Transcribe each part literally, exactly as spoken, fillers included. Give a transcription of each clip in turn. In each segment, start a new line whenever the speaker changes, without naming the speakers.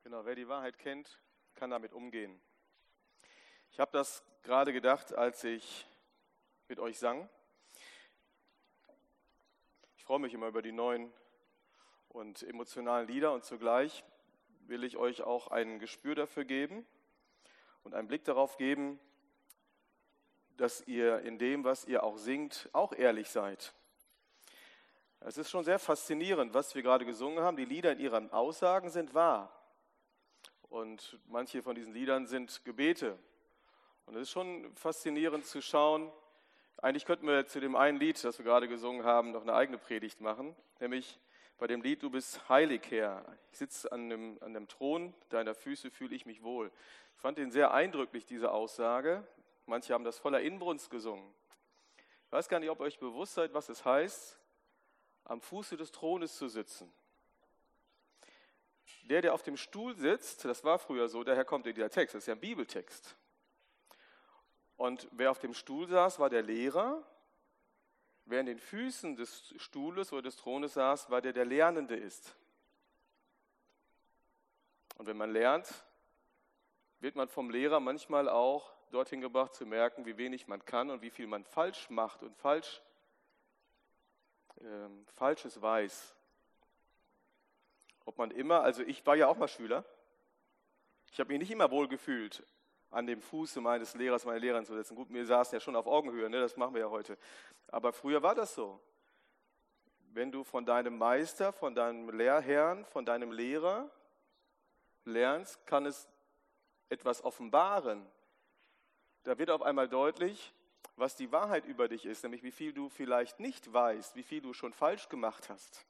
Genau, wer die Wahrheit kennt, kann damit umgehen. Ich habe das gerade gedacht, als ich mit euch sang. Ich freue mich immer über die neuen und emotionalen Lieder und zugleich will ich euch auch ein Gespür dafür geben und einen Blick darauf geben, dass ihr in dem, was ihr auch singt, auch ehrlich seid. Es ist schon sehr faszinierend, was wir gerade gesungen haben. Die Lieder in ihren Aussagen sind wahr. Und manche von diesen Liedern sind Gebete. Und es ist schon faszinierend zu schauen. Eigentlich könnten wir zu dem einen Lied, das wir gerade gesungen haben, noch eine eigene Predigt machen. Nämlich bei dem Lied, du bist heilig, Herr. Ich sitze an dem, an dem Thron deiner Füße, fühle ich mich wohl. Ich fand den sehr eindrücklich, diese Aussage. Manche haben das voller Inbrunst gesungen. Ich weiß gar nicht, ob ihr euch bewusst seid, was es heißt, am Fuße des Thrones zu sitzen. Der, der auf dem Stuhl sitzt, das war früher so, daher kommt dieser Text, das ist ja ein Bibeltext. Und wer auf dem Stuhl saß, war der Lehrer. Wer in den Füßen des Stuhles oder des Thrones saß, war der, der Lernende ist. Und wenn man lernt, wird man vom Lehrer manchmal auch dorthin gebracht zu merken, wie wenig man kann und wie viel man falsch macht und falsch, äh, Falsches weiß. Ob man immer, also ich war ja auch mal Schüler, ich habe mich nicht immer wohl gefühlt, an dem Fuße meines Lehrers, meiner Lehrerin zu sitzen. Gut, wir saßen ja schon auf Augenhöhe, ne? Das machen wir ja heute. Aber früher war das so. Wenn du von deinem Meister, von deinem Lehrherrn, von deinem Lehrer lernst, kann es etwas offenbaren. Da wird auf einmal deutlich, was die Wahrheit über dich ist, nämlich wie viel du vielleicht nicht weißt, wie viel du schon falsch gemacht hast.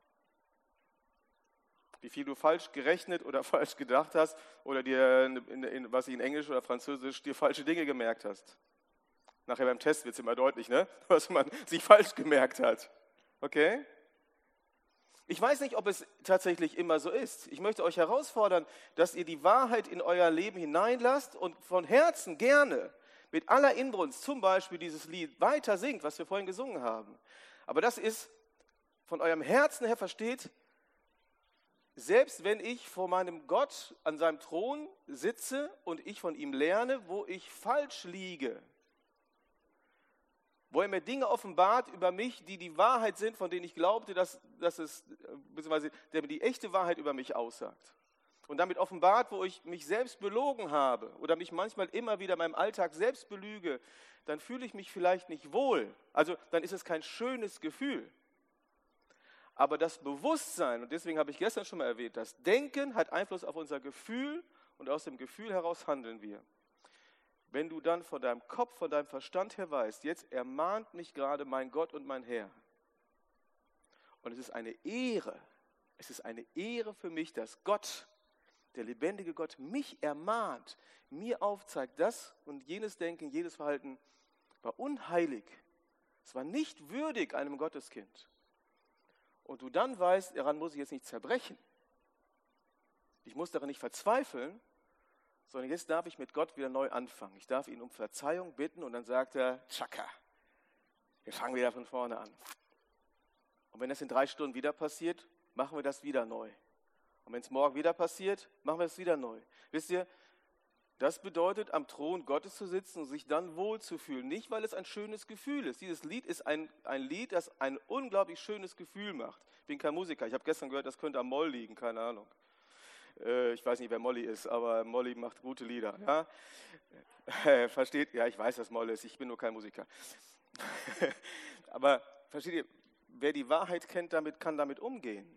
Wie viel du falsch gerechnet oder falsch gedacht hast oder dir, in, in, was ich in Englisch oder Französisch, dir falsche Dinge gemerkt hast. Nachher beim Test wird es immer deutlich, ne? Was man sich falsch gemerkt hat. Okay? Ich weiß nicht, ob es tatsächlich immer so ist. Ich möchte euch herausfordern, dass ihr die Wahrheit in euer Leben hineinlasst und von Herzen gerne mit aller Inbrunst zum Beispiel dieses Lied weiter singt, was wir vorhin gesungen haben. Aber das ist von eurem Herzen her versteht, selbst wenn ich vor meinem Gott an seinem Thron sitze und ich von ihm lerne, wo ich falsch liege, wo er mir Dinge offenbart über mich, die die Wahrheit sind, von denen ich glaubte, dass, dass es, beziehungsweise der mir die echte Wahrheit über mich aussagt. Und damit offenbart, wo ich mich selbst belogen habe oder mich manchmal immer wieder in meinem Alltag selbst belüge, dann fühle ich mich vielleicht nicht wohl. Also dann ist es kein schönes Gefühl. Aber das Bewusstsein, und deswegen habe ich gestern schon mal erwähnt, das Denken hat Einfluss auf unser Gefühl und aus dem Gefühl heraus handeln wir. Wenn du dann von deinem Kopf, von deinem Verstand her weißt, jetzt ermahnt mich gerade mein Gott und mein Herr. Und es ist eine Ehre, es ist eine Ehre für mich, dass Gott, der lebendige Gott, mich ermahnt, mir aufzeigt, das und jenes Denken, jedes Verhalten war unheilig. Es war nicht würdig einem Gotteskind. Und du dann weißt, daran muss ich jetzt nicht zerbrechen. Ich muss daran nicht verzweifeln, sondern jetzt darf ich mit Gott wieder neu anfangen. Ich darf ihn um Verzeihung bitten und dann sagt er, tschakka, wir fangen wieder von vorne an. Und wenn das in drei Stunden wieder passiert, machen wir das wieder neu. Und wenn es morgen wieder passiert, machen wir es wieder neu. Wisst ihr, das bedeutet, am Thron Gottes zu sitzen und sich dann wohlzufühlen. Nicht, weil es ein schönes Gefühl ist. Dieses Lied ist ein, ein Lied, das ein unglaublich schönes Gefühl macht. Ich bin kein Musiker. Ich habe gestern gehört, das könnte am Moll liegen, keine Ahnung. Äh, ich weiß nicht, wer Molly ist, aber Molly macht gute Lieder. Ja? Äh, versteht? Ja, ich weiß, was Moll ist. Ich bin nur kein Musiker. Aber versteht ihr, wer die Wahrheit kennt, damit, kann damit umgehen.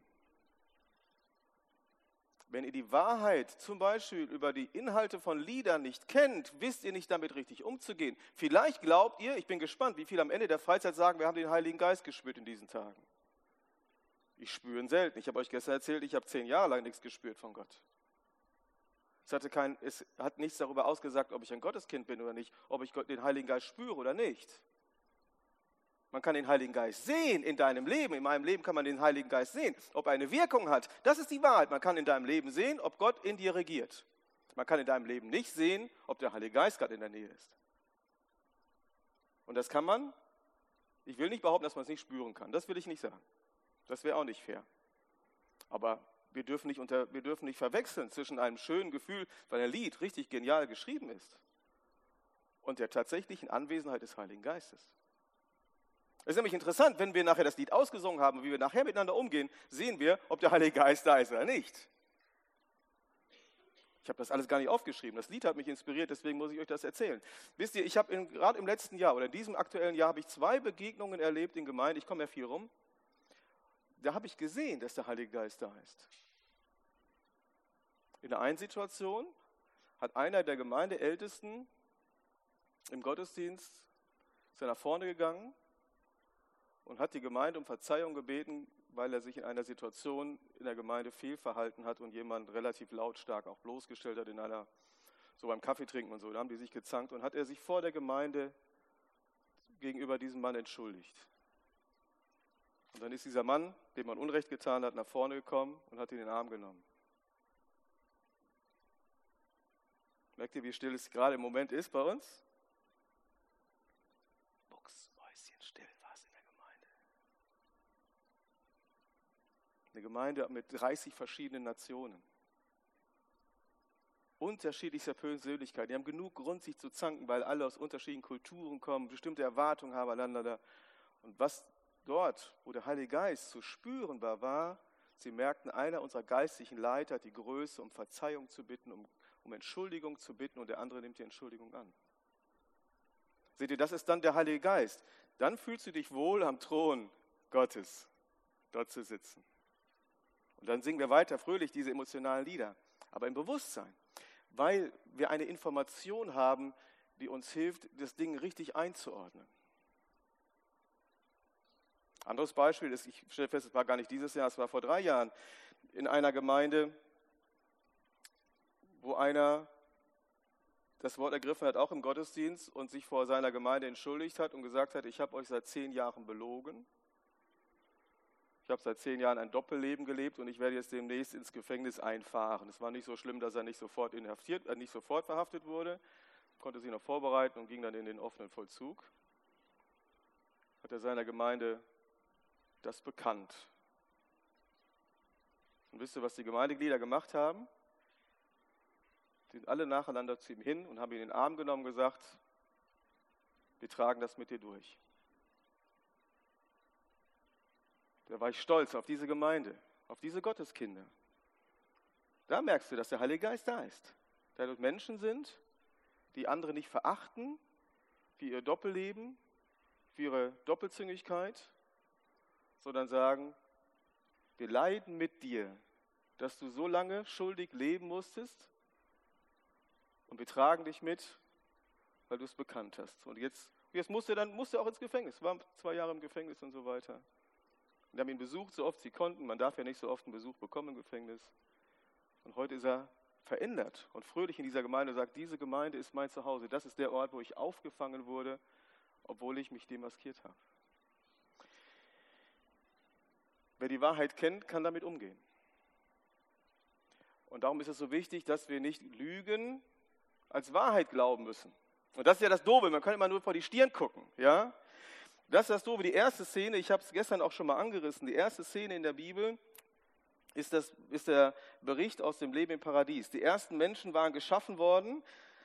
Wenn ihr die Wahrheit zum Beispiel über die Inhalte von Liedern nicht kennt, wisst ihr nicht damit richtig umzugehen. Vielleicht glaubt ihr, ich bin gespannt, wie viele am Ende der Freizeit sagen, wir haben den Heiligen Geist gespürt in diesen Tagen. Ich spüre ihn selten. Ich habe euch gestern erzählt, ich habe zehn Jahre lang nichts gespürt von Gott. Es, hatte kein, es hat nichts darüber ausgesagt, ob ich ein Gotteskind bin oder nicht, ob ich den Heiligen Geist spüre oder nicht. Man kann den Heiligen Geist sehen in deinem Leben. In meinem Leben kann man den Heiligen Geist sehen. Ob er eine Wirkung hat, das ist die Wahrheit. Man kann in deinem Leben sehen, ob Gott in dir regiert. Man kann in deinem Leben nicht sehen, ob der Heilige Geist gerade in der Nähe ist. Und das kann man, ich will nicht behaupten, dass man es nicht spüren kann. Das will ich nicht sagen. Das wäre auch nicht fair. Aber Wir dürfen nicht, unter, wir dürfen nicht verwechseln zwischen einem schönen Gefühl, weil ein Lied richtig genial geschrieben ist, und der tatsächlichen Anwesenheit des Heiligen Geistes. Es ist nämlich interessant, wenn wir nachher das Lied ausgesungen haben und wie wir nachher miteinander umgehen, sehen wir, ob der Heilige Geist da ist oder nicht. Ich habe das alles gar nicht aufgeschrieben. Das Lied hat mich inspiriert, deswegen muss ich euch das erzählen. Wisst ihr, ich habe gerade im letzten Jahr oder in diesem aktuellen Jahr habe ich zwei Begegnungen erlebt in Gemeinde. Ich komme ja viel rum. Da habe ich gesehen, dass der Heilige Geist da ist. In der einen Situation hat einer der Gemeindeältesten im Gottesdienst ist er nach vorne gegangen und hat die Gemeinde um Verzeihung gebeten, weil er sich in einer Situation in der Gemeinde fehlverhalten hat und jemand relativ lautstark auch bloßgestellt hat in einer, so beim Kaffee trinken und so. Da haben die sich gezankt und hat er sich vor der Gemeinde gegenüber diesem Mann entschuldigt. Und dann ist dieser Mann, dem man Unrecht getan hat, nach vorne gekommen und hat ihn in den Arm genommen. Merkt ihr, wie still es gerade im Moment ist bei uns? Mucksmäuschenstill war es in der Gemeinde. Eine Gemeinde mit dreißig verschiedenen Nationen. Unterschiedlichster Persönlichkeiten. Die haben genug Grund, sich zu zanken, weil alle aus unterschiedlichen Kulturen kommen, bestimmte Erwartungen haben aneinander. Und was dort, wo der Heilige Geist zu spüren war, war, sie merkten, einer unserer geistlichen Leiter hat die Größe, um Verzeihung zu bitten, um, um Entschuldigung zu bitten, und der andere nimmt die Entschuldigung an. Seht ihr, das ist dann der Heilige Geist. Dann fühlst du dich wohl, am Thron Gottes dort zu sitzen. Und dann singen wir weiter fröhlich diese emotionalen Lieder, aber im Bewusstsein, weil wir eine Information haben, die uns hilft, das Ding richtig einzuordnen. Anderes Beispiel ist, ich stelle fest, es war gar nicht dieses Jahr, es war vor drei Jahren, in einer Gemeinde, wo einer das Wort ergriffen hat, auch im Gottesdienst, und sich vor seiner Gemeinde entschuldigt hat und gesagt hat, ich habe euch seit zehn Jahren belogen. Ich habe seit zehn Jahren ein Doppelleben gelebt und ich werde jetzt demnächst ins Gefängnis einfahren. Es war nicht so schlimm, dass er nicht sofort inhaftiert, äh, nicht sofort verhaftet wurde, konnte sich noch vorbereiten und ging dann in den offenen Vollzug. Hat er seiner Gemeinde das bekannt. Und wisst ihr, was die Gemeindeglieder gemacht haben? Die sind alle nacheinander zu ihm hin und haben ihn in den Arm genommen und gesagt, wir tragen das mit dir durch. Da war ich stolz auf diese Gemeinde, auf diese Gotteskinder. Da merkst du, dass der Heilige Geist da ist. Da dort Menschen sind, die andere nicht verachten für ihr Doppelleben, für ihre Doppelzüngigkeit, sondern sagen, wir leiden mit dir, dass du so lange schuldig leben musstest, und wir tragen dich mit, weil du es bekannt hast. Und jetzt, jetzt musste er dann musste er auch ins Gefängnis, war zwei Jahre im Gefängnis und so weiter. Wir haben ihn besucht, so oft sie konnten. Man darf ja nicht so oft einen Besuch bekommen im Gefängnis. Und heute ist er verändert und fröhlich in dieser Gemeinde und sagt, diese Gemeinde ist mein Zuhause. Das ist der Ort, wo ich aufgefangen wurde, obwohl ich mich demaskiert habe. Wer die Wahrheit kennt, kann damit umgehen. Und darum ist es so wichtig, dass wir nicht Lügen als Wahrheit glauben müssen. Und das ist ja das Doofe, man kann immer nur vor die Stirn gucken. Ja? Das ist das Doofe. Die erste Szene, ich habe es gestern auch schon mal angerissen, die erste Szene in der Bibel ist, das, ist der Bericht aus dem Leben im Paradies. Die ersten Menschen waren geschaffen worden.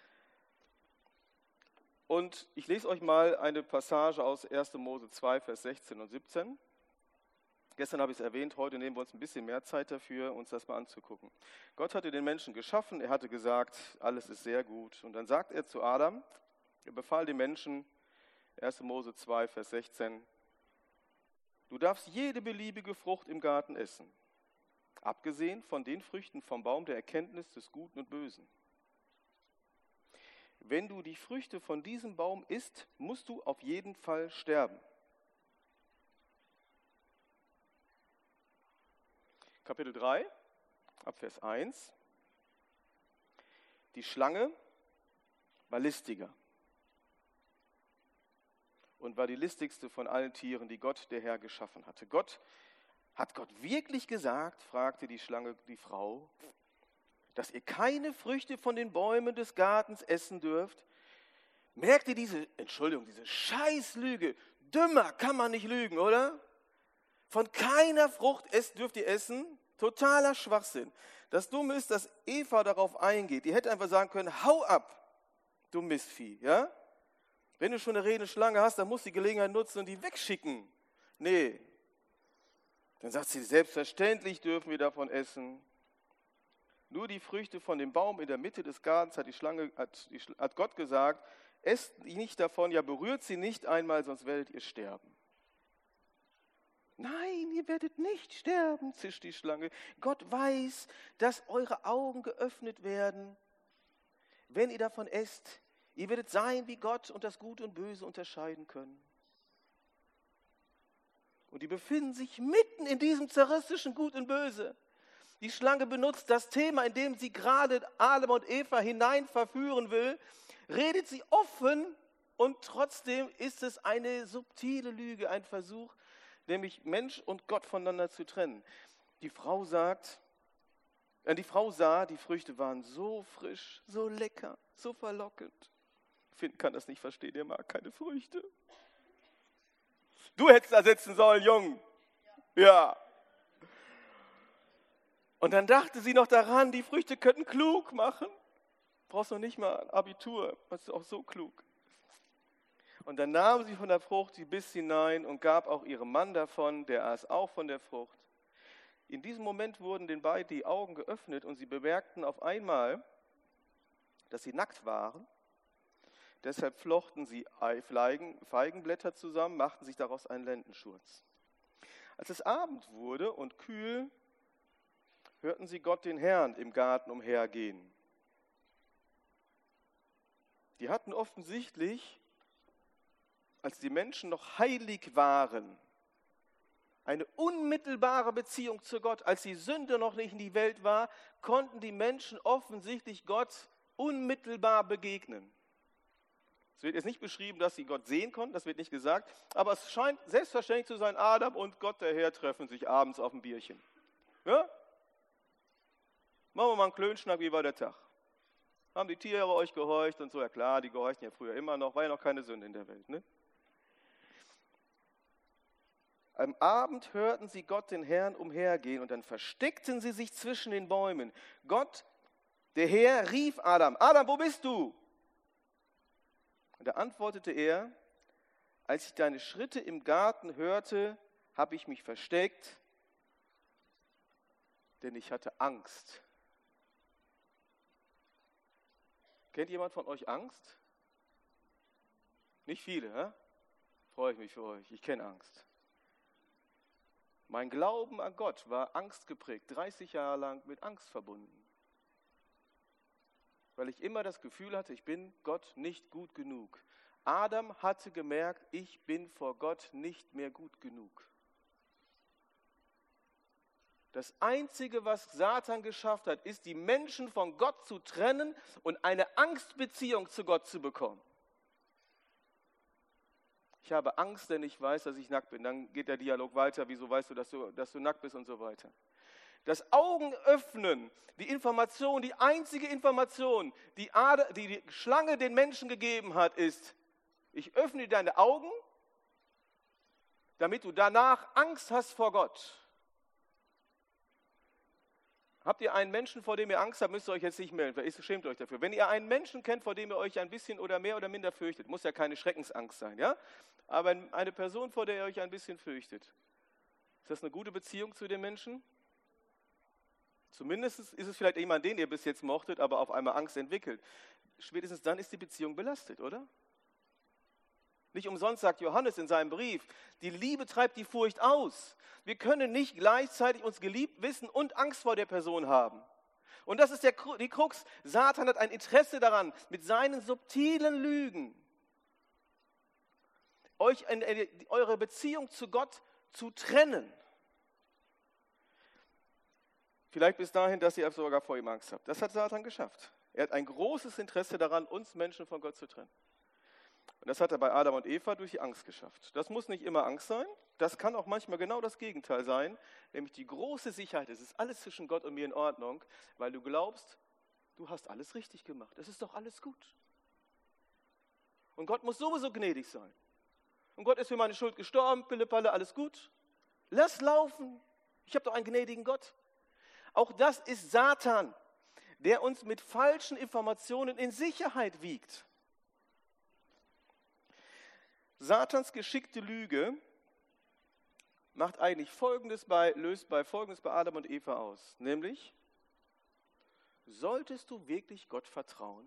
Und ich lese euch mal eine Passage aus erster Mose zwei, Vers sechzehn und siebzehn. Gestern habe ich es erwähnt, heute nehmen wir uns ein bisschen mehr Zeit dafür, uns das mal anzugucken. Gott hatte den Menschen geschaffen, er hatte gesagt, alles ist sehr gut. Und dann sagt er zu Adam, er befahl dem Menschen, erster Mose zwei, Vers sechzehn, du darfst jede beliebige Frucht im Garten essen, abgesehen von den Früchten vom Baum der Erkenntnis des Guten und Bösen. Wenn du die Früchte von diesem Baum isst, musst du auf jeden Fall sterben. Kapitel drei, ab Vers eins. Die Schlange war listiger und war die listigste von allen Tieren, die Gott, der Herr, geschaffen hatte. Gott, hat Gott wirklich gesagt, fragte die Schlange die Frau, dass ihr keine Früchte von den Bäumen des Gartens essen dürft? Merkt ihr diese, Entschuldigung, diese Scheißlüge? Dümmer kann man nicht lügen, oder? Von keiner Frucht dürft ihr essen, Totaler Schwachsinn. Das Dumme ist, dass Eva darauf eingeht. Die hätte einfach sagen können, hau ab, du Mistvieh. Ja? Wenn du schon eine redende Schlange hast, dann musst du die Gelegenheit nutzen und die wegschicken. Nee. Dann sagt sie, selbstverständlich dürfen wir davon essen. Nur die Früchte von dem Baum in der Mitte des Gartens hat, die Schlange, hat, die, hat Gott gesagt, esst nicht davon, ja berührt sie nicht einmal, sonst werdet ihr sterben. Nein, ihr werdet nicht sterben, zischt die Schlange. Gott weiß, dass eure Augen geöffnet werden, wenn ihr davon esst. Ihr werdet sein wie Gott und das Gute und Böse unterscheiden können. Und die befinden sich mitten in diesem zerrissischen Gut und Böse. Die Schlange benutzt das Thema, in dem sie gerade Adam und Eva hinein verführen will, redet sie offen und trotzdem ist es eine subtile Lüge, ein Versuch, nämlich Mensch und Gott voneinander zu trennen. Die Frau sagt, äh, die Frau sah, die Früchte waren so frisch, so lecker, so verlockend. Finn kann das nicht verstehen, er mag keine Früchte. Du hättest da sitzen sollen, Jung. Ja. Und dann dachte sie noch daran, die Früchte könnten klug machen. Brauchst noch nicht mal Abitur, das ist auch so klug. Und dann nahm sie von der Frucht, sie biss hinein und gab auch ihrem Mann davon, der aß auch von der Frucht. In diesem Moment wurden den beiden die Augen geöffnet und sie bemerkten auf einmal, dass sie nackt waren. Deshalb flochten sie Feigenblätter zusammen, machten sich daraus einen Lendenschurz. Als es Abend wurde und kühl, hörten sie Gott den Herrn im Garten umhergehen. Die hatten offensichtlich, als die Menschen noch heilig waren, eine unmittelbare Beziehung zu Gott. Als die Sünde noch nicht in die Welt war, konnten die Menschen offensichtlich Gott unmittelbar begegnen. Es wird jetzt nicht beschrieben, dass sie Gott sehen konnten, das wird nicht gesagt, aber es scheint selbstverständlich zu sein, Adam und Gott der Herr treffen sich abends auf ein Bierchen. Ja? Machen wir mal einen Klönschnack, wie war der Tag? Haben die Tiere euch gehorcht und so? Ja klar, die gehorchten ja früher immer noch, war ja noch keine Sünde in der Welt. Ne? Am Abend hörten sie Gott den Herrn umhergehen und dann versteckten sie sich zwischen den Bäumen. Gott, der Herr, rief Adam, Adam, wo bist du? Und da antwortete er, als ich deine Schritte im Garten hörte, habe ich mich versteckt, denn ich hatte Angst. Kennt jemand von euch Angst? Nicht viele, hä? Freue ich mich für euch, ich kenne Angst. Mein Glauben an Gott war angstgeprägt, dreißig Jahre lang mit Angst verbunden. Weil ich immer das Gefühl hatte, ich bin Gott nicht gut genug. Adam hatte gemerkt, ich bin vor Gott nicht mehr gut genug. Das Einzige, was Satan geschafft hat, ist, die Menschen von Gott zu trennen und eine Angstbeziehung zu Gott zu bekommen. Ich habe Angst, denn ich weiß, dass ich nackt bin. Dann geht der Dialog weiter, wieso weißt du, dass du, dass du nackt bist und so weiter. Das Augenöffnen, die Information, die einzige Information, die, Ade, die die Schlange den Menschen gegeben hat, ist, ich öffne deine Augen, damit du danach Angst hast vor Gott. Habt ihr einen Menschen, vor dem ihr Angst habt, müsst ihr euch jetzt nicht melden, vielleicht schämt euch dafür. Wenn ihr einen Menschen kennt, vor dem ihr euch ein bisschen oder mehr oder minder fürchtet, muss ja keine Schreckensangst sein, ja? Aber eine Person, vor der ihr euch ein bisschen fürchtet, ist das eine gute Beziehung zu dem Menschen? Zumindest ist es vielleicht jemand, den ihr bis jetzt mochtet, aber auf einmal Angst entwickelt. Spätestens dann ist die Beziehung belastet, oder? Nicht umsonst sagt Johannes in seinem Brief, die Liebe treibt die Furcht aus. Wir können nicht gleichzeitig uns geliebt wissen und Angst vor der Person haben. Und das ist der, die Krux. Satan hat ein Interesse daran, mit seinen subtilen Lügen euch in, in, eure Beziehung zu Gott zu trennen. Vielleicht bis dahin, dass ihr sogar vor ihm Angst habt. Das hat Satan geschafft. Er hat ein großes Interesse daran, uns Menschen von Gott zu trennen. Und das hat er bei Adam und Eva durch die Angst geschafft. Das muss nicht immer Angst sein. Das kann auch manchmal genau das Gegenteil sein. Nämlich die große Sicherheit, es ist alles zwischen Gott und mir in Ordnung, weil du glaubst, du hast alles richtig gemacht. Es ist doch alles gut. Und Gott muss sowieso gnädig sein. Und Gott ist für meine Schuld gestorben, Pille-Palle, alles gut. Lass laufen. Ich habe doch einen gnädigen Gott. Auch das ist Satan, der uns mit falschen Informationen in Sicherheit wiegt. Satans geschickte Lüge macht eigentlich Folgendes bei, löst bei Folgendes bei Adam und Eva aus, nämlich: Solltest du wirklich Gott vertrauen?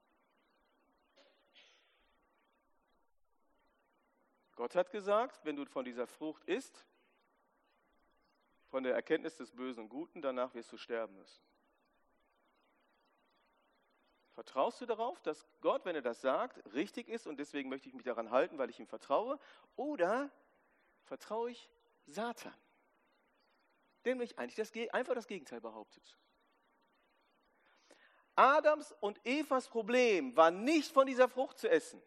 Gott hat gesagt, wenn du von dieser Frucht isst, von der Erkenntnis des Bösen und Guten, danach wirst du sterben müssen. Vertraust du darauf, dass Gott, wenn er das sagt, richtig ist und deswegen möchte ich mich daran halten, weil ich ihm vertraue? Oder vertraue ich Satan, der nämlich eigentlich das, einfach das Gegenteil behauptet? Adams und Evas Problem war nicht, von dieser Frucht zu essen.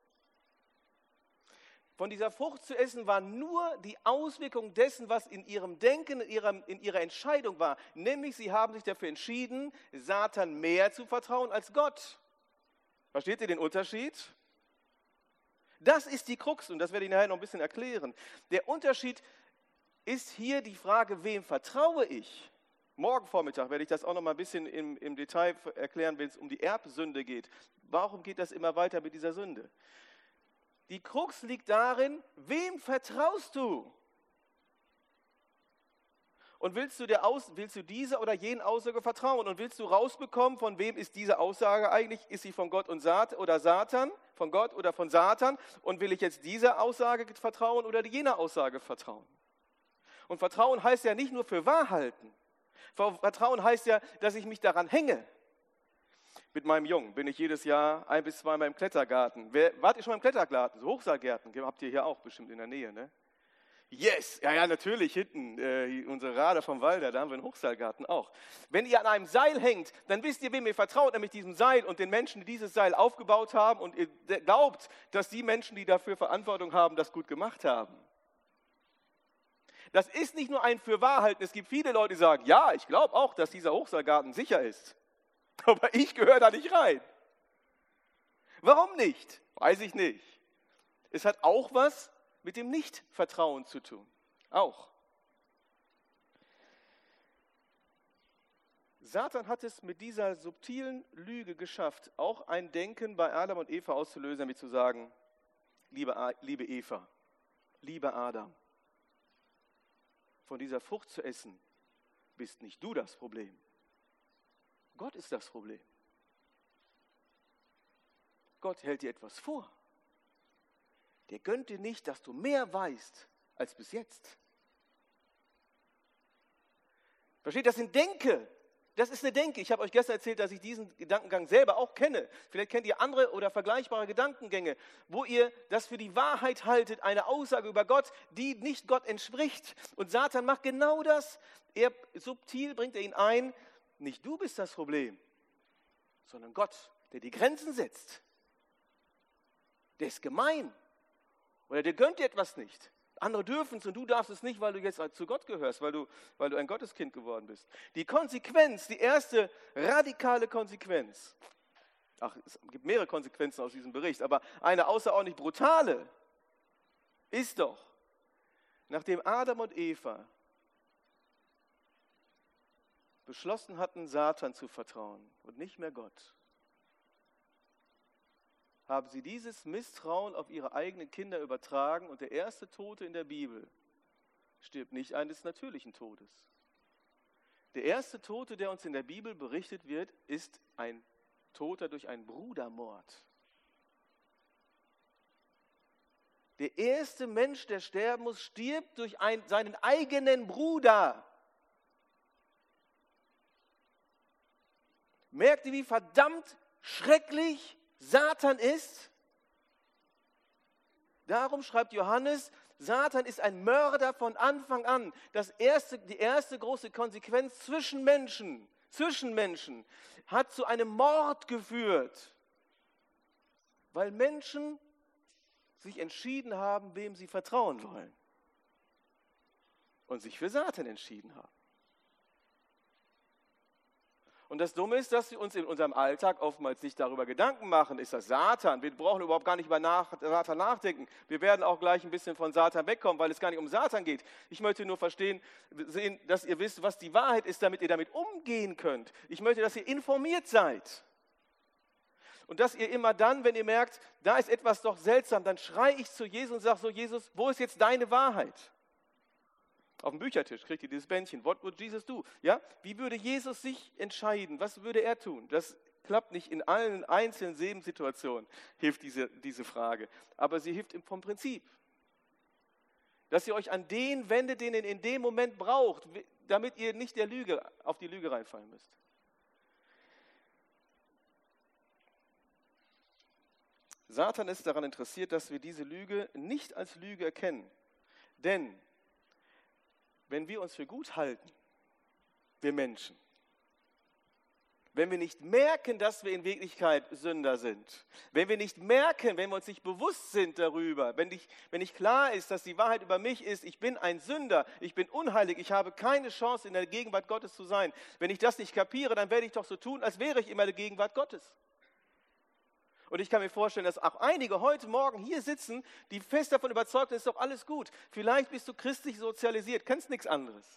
Von dieser Frucht zu essen war nur die Auswirkung dessen, was in ihrem Denken, in ihrer, in ihrer Entscheidung war. Nämlich, sie haben sich dafür entschieden, Satan mehr zu vertrauen als Gott. Versteht ihr den Unterschied? Das ist die Krux und das werde ich nachher noch ein bisschen erklären. Der Unterschied ist hier die Frage, wem vertraue ich? Morgen Vormittag werde ich das auch noch mal ein bisschen im, im Detail erklären, wenn es um die Erbsünde geht. Warum geht das immer weiter mit dieser Sünde? Die Krux liegt darin, wem vertraust du? Und willst du, der Aus, willst du dieser oder jenen Aussage vertrauen? Und willst du rausbekommen, von wem ist diese Aussage eigentlich? Ist sie von Gott und Sat oder Satan? Von Gott oder von Satan? Und will ich jetzt dieser Aussage vertrauen oder jener Aussage vertrauen? Und Vertrauen heißt ja nicht nur für Wahrhalten. Vertrauen heißt ja, dass ich mich daran hänge. Mit meinem Jungen bin ich jedes Jahr ein- bis zweimal im Klettergarten. Wer, wart ihr schon mal im Klettergarten? So Hochseilgärten habt ihr hier auch bestimmt in der Nähe, ne? Yes, ja, ja, natürlich, hinten, äh, unsere Rader vom Walder, da haben wir einen Hochseilgarten auch. Wenn ihr an einem Seil hängt, dann wisst ihr, wem ihr vertraut, nämlich diesem Seil und den Menschen, die dieses Seil aufgebaut haben, und ihr glaubt, dass die Menschen, die dafür Verantwortung haben, das gut gemacht haben. Das ist nicht nur ein Fürwahrhalten. Es gibt viele Leute, die sagen, ja, ich glaube auch, dass dieser Hochseilgarten sicher ist. Aber ich gehöre da nicht rein. Warum nicht? Weiß ich nicht. Es hat auch was mit dem Nichtvertrauen zu tun. Auch. Satan hat es mit dieser subtilen Lüge geschafft, auch ein Denken bei Adam und Eva auszulösen, damit zu sagen, liebe, liebe Eva, lieber Adam, von dieser Frucht zu essen, bist nicht du das Problem. Gott ist das Problem. Gott hält dir etwas vor. Der gönnt dir nicht, dass du mehr weißt als bis jetzt. Versteht, das sind Denke. Das ist eine Denke. Ich habe euch gestern erzählt, dass ich diesen Gedankengang selber auch kenne. Vielleicht kennt ihr andere oder vergleichbare Gedankengänge, wo ihr das für die Wahrheit haltet, eine Aussage über Gott, die nicht Gott entspricht. Und Satan macht genau das. Er subtil bringt er ihn ein. Nicht du bist das Problem, sondern Gott, der die Grenzen setzt. Der ist gemein. Oder der gönnt dir etwas nicht. Andere dürfen es und du darfst es nicht, weil du jetzt zu Gott gehörst, weil du, weil du ein Gotteskind geworden bist. Die Konsequenz, die erste radikale Konsequenz, ach, es gibt mehrere Konsequenzen aus diesem Bericht, aber eine außerordentlich brutale ist doch, nachdem Adam und Eva beschlossen hatten, Satan zu vertrauen und nicht mehr Gott, haben sie dieses Misstrauen auf ihre eigenen Kinder übertragen und der erste Tote in der Bibel stirbt nicht eines natürlichen Todes. Der erste Tote, der uns in der Bibel berichtet wird, ist ein Toter durch einen Brudermord. Der erste Mensch, der sterben muss, stirbt durch einen, seinen eigenen Bruder. Merkt ihr, wie verdammt schrecklich Satan ist? Darum schreibt Johannes, Satan ist ein Mörder von Anfang an. Das erste, die erste große Konsequenz zwischen Menschen, zwischen Menschen hat zu einem Mord geführt, weil Menschen sich entschieden haben, wem sie vertrauen wollen und sich für Satan entschieden haben. Und das Dumme ist, dass wir uns in unserem Alltag oftmals nicht darüber Gedanken machen, ist das Satan? Wir brauchen überhaupt gar nicht über nach, Satan nachdenken. Wir werden auch gleich ein bisschen von Satan wegkommen, weil es gar nicht um Satan geht. Ich möchte nur verstehen, sehen, dass ihr wisst, was die Wahrheit ist, damit ihr damit umgehen könnt. Ich möchte, dass ihr informiert seid. Und dass ihr immer dann, wenn ihr merkt, da ist etwas doch seltsam, dann schreie ich zu Jesus und sage so, Jesus, wo ist jetzt deine Wahrheit? Auf dem Büchertisch kriegt ihr dieses Bändchen. What would Jesus do? Ja? Wie würde Jesus sich entscheiden? Was würde er tun? Das klappt nicht in allen einzelnen Lebenssituationen, hilft diese, diese Frage. Aber sie hilft vom Prinzip. Dass ihr euch an den wendet, den ihr in dem Moment braucht, damit ihr nicht der Lüge, auf die Lüge reinfallen müsst. Satan ist daran interessiert, dass wir diese Lüge nicht als Lüge erkennen. Denn wenn wir uns für gut halten, wir Menschen, wenn wir nicht merken, dass wir in Wirklichkeit Sünder sind, wenn wir nicht merken, wenn wir uns nicht bewusst sind darüber, wenn nicht, wenn nicht klar ist, dass die Wahrheit über mich ist, ich bin ein Sünder, ich bin unheilig, ich habe keine Chance in der Gegenwart Gottes zu sein, wenn ich das nicht kapiere, dann werde ich doch so tun, als wäre ich immer in der Gegenwart Gottes. Und ich kann mir vorstellen, dass auch einige heute Morgen hier sitzen, die fest davon überzeugt sind, ist doch alles gut. Vielleicht bist du christlich sozialisiert, kennst nichts anderes.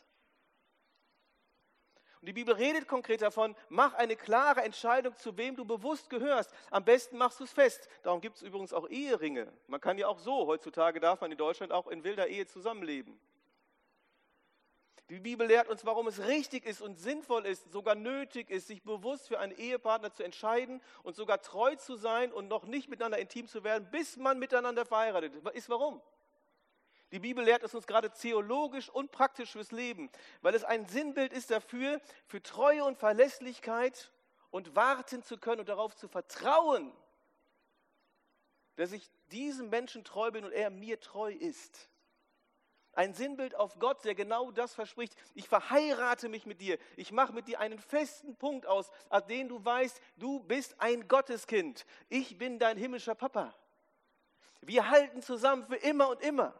Und die Bibel redet konkret davon, mach eine klare Entscheidung, zu wem du bewusst gehörst. Am besten machst du es fest. Darum gibt es übrigens auch Eheringe. Man kann ja auch so, heutzutage darf man in Deutschland auch in wilder Ehe zusammenleben. Die Bibel lehrt uns, warum es richtig ist und sinnvoll ist, sogar nötig ist, sich bewusst für einen Ehepartner zu entscheiden und sogar treu zu sein und noch nicht miteinander intim zu werden, bis man miteinander verheiratet ist. Warum? Die Bibel lehrt es uns gerade theologisch und praktisch fürs Leben, weil es ein Sinnbild ist dafür, für Treue und Verlässlichkeit und warten zu können und darauf zu vertrauen, dass ich diesem Menschen treu bin und er mir treu ist. Ein Sinnbild auf Gott, der genau das verspricht. Ich verheirate mich mit dir. Ich mache mit dir einen festen Punkt aus, an dem du weißt, du bist ein Gotteskind. Ich bin dein himmlischer Papa. Wir halten zusammen für immer und immer.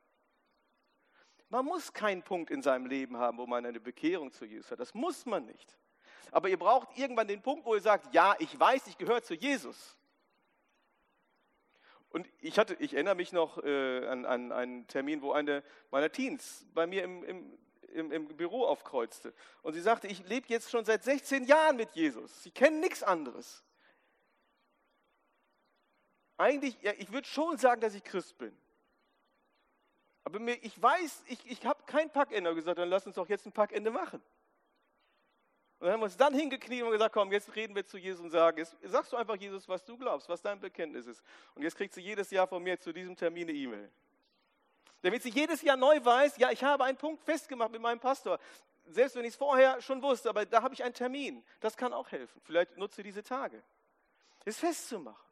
Man muss keinen Punkt in seinem Leben haben, wo man eine Bekehrung zu Jesus hat. Das muss man nicht. Aber ihr braucht irgendwann den Punkt, wo ihr sagt, ja, ich weiß, ich gehöre zu Jesus. Und ich, hatte, ich erinnere mich noch äh, an, an einen Termin, wo eine meiner Teens bei mir im, im, im, im Büro aufkreuzte. Und sie sagte, ich lebe jetzt schon seit sechzehn Jahren mit Jesus. Sie kennen nichts anderes. Eigentlich, ja, ich würde schon sagen, dass ich Christ bin. Aber mir, ich weiß, ich, ich habe kein Packende. Und gesagt, dann lass uns doch jetzt ein Packende machen. Und dann haben wir uns dann hingekniet und gesagt, komm, jetzt reden wir zu Jesus und sagen, jetzt sagst du einfach Jesus, was du glaubst, was dein Bekenntnis ist. Und jetzt kriegt sie jedes Jahr von mir zu diesem Termin eine E-Mail. Damit sie jedes Jahr neu weiß, ja, ich habe einen Punkt festgemacht mit meinem Pastor. Selbst wenn ich es vorher schon wusste, aber da habe ich einen Termin. Das kann auch helfen. Vielleicht nutze diese Tage. Es festzumachen.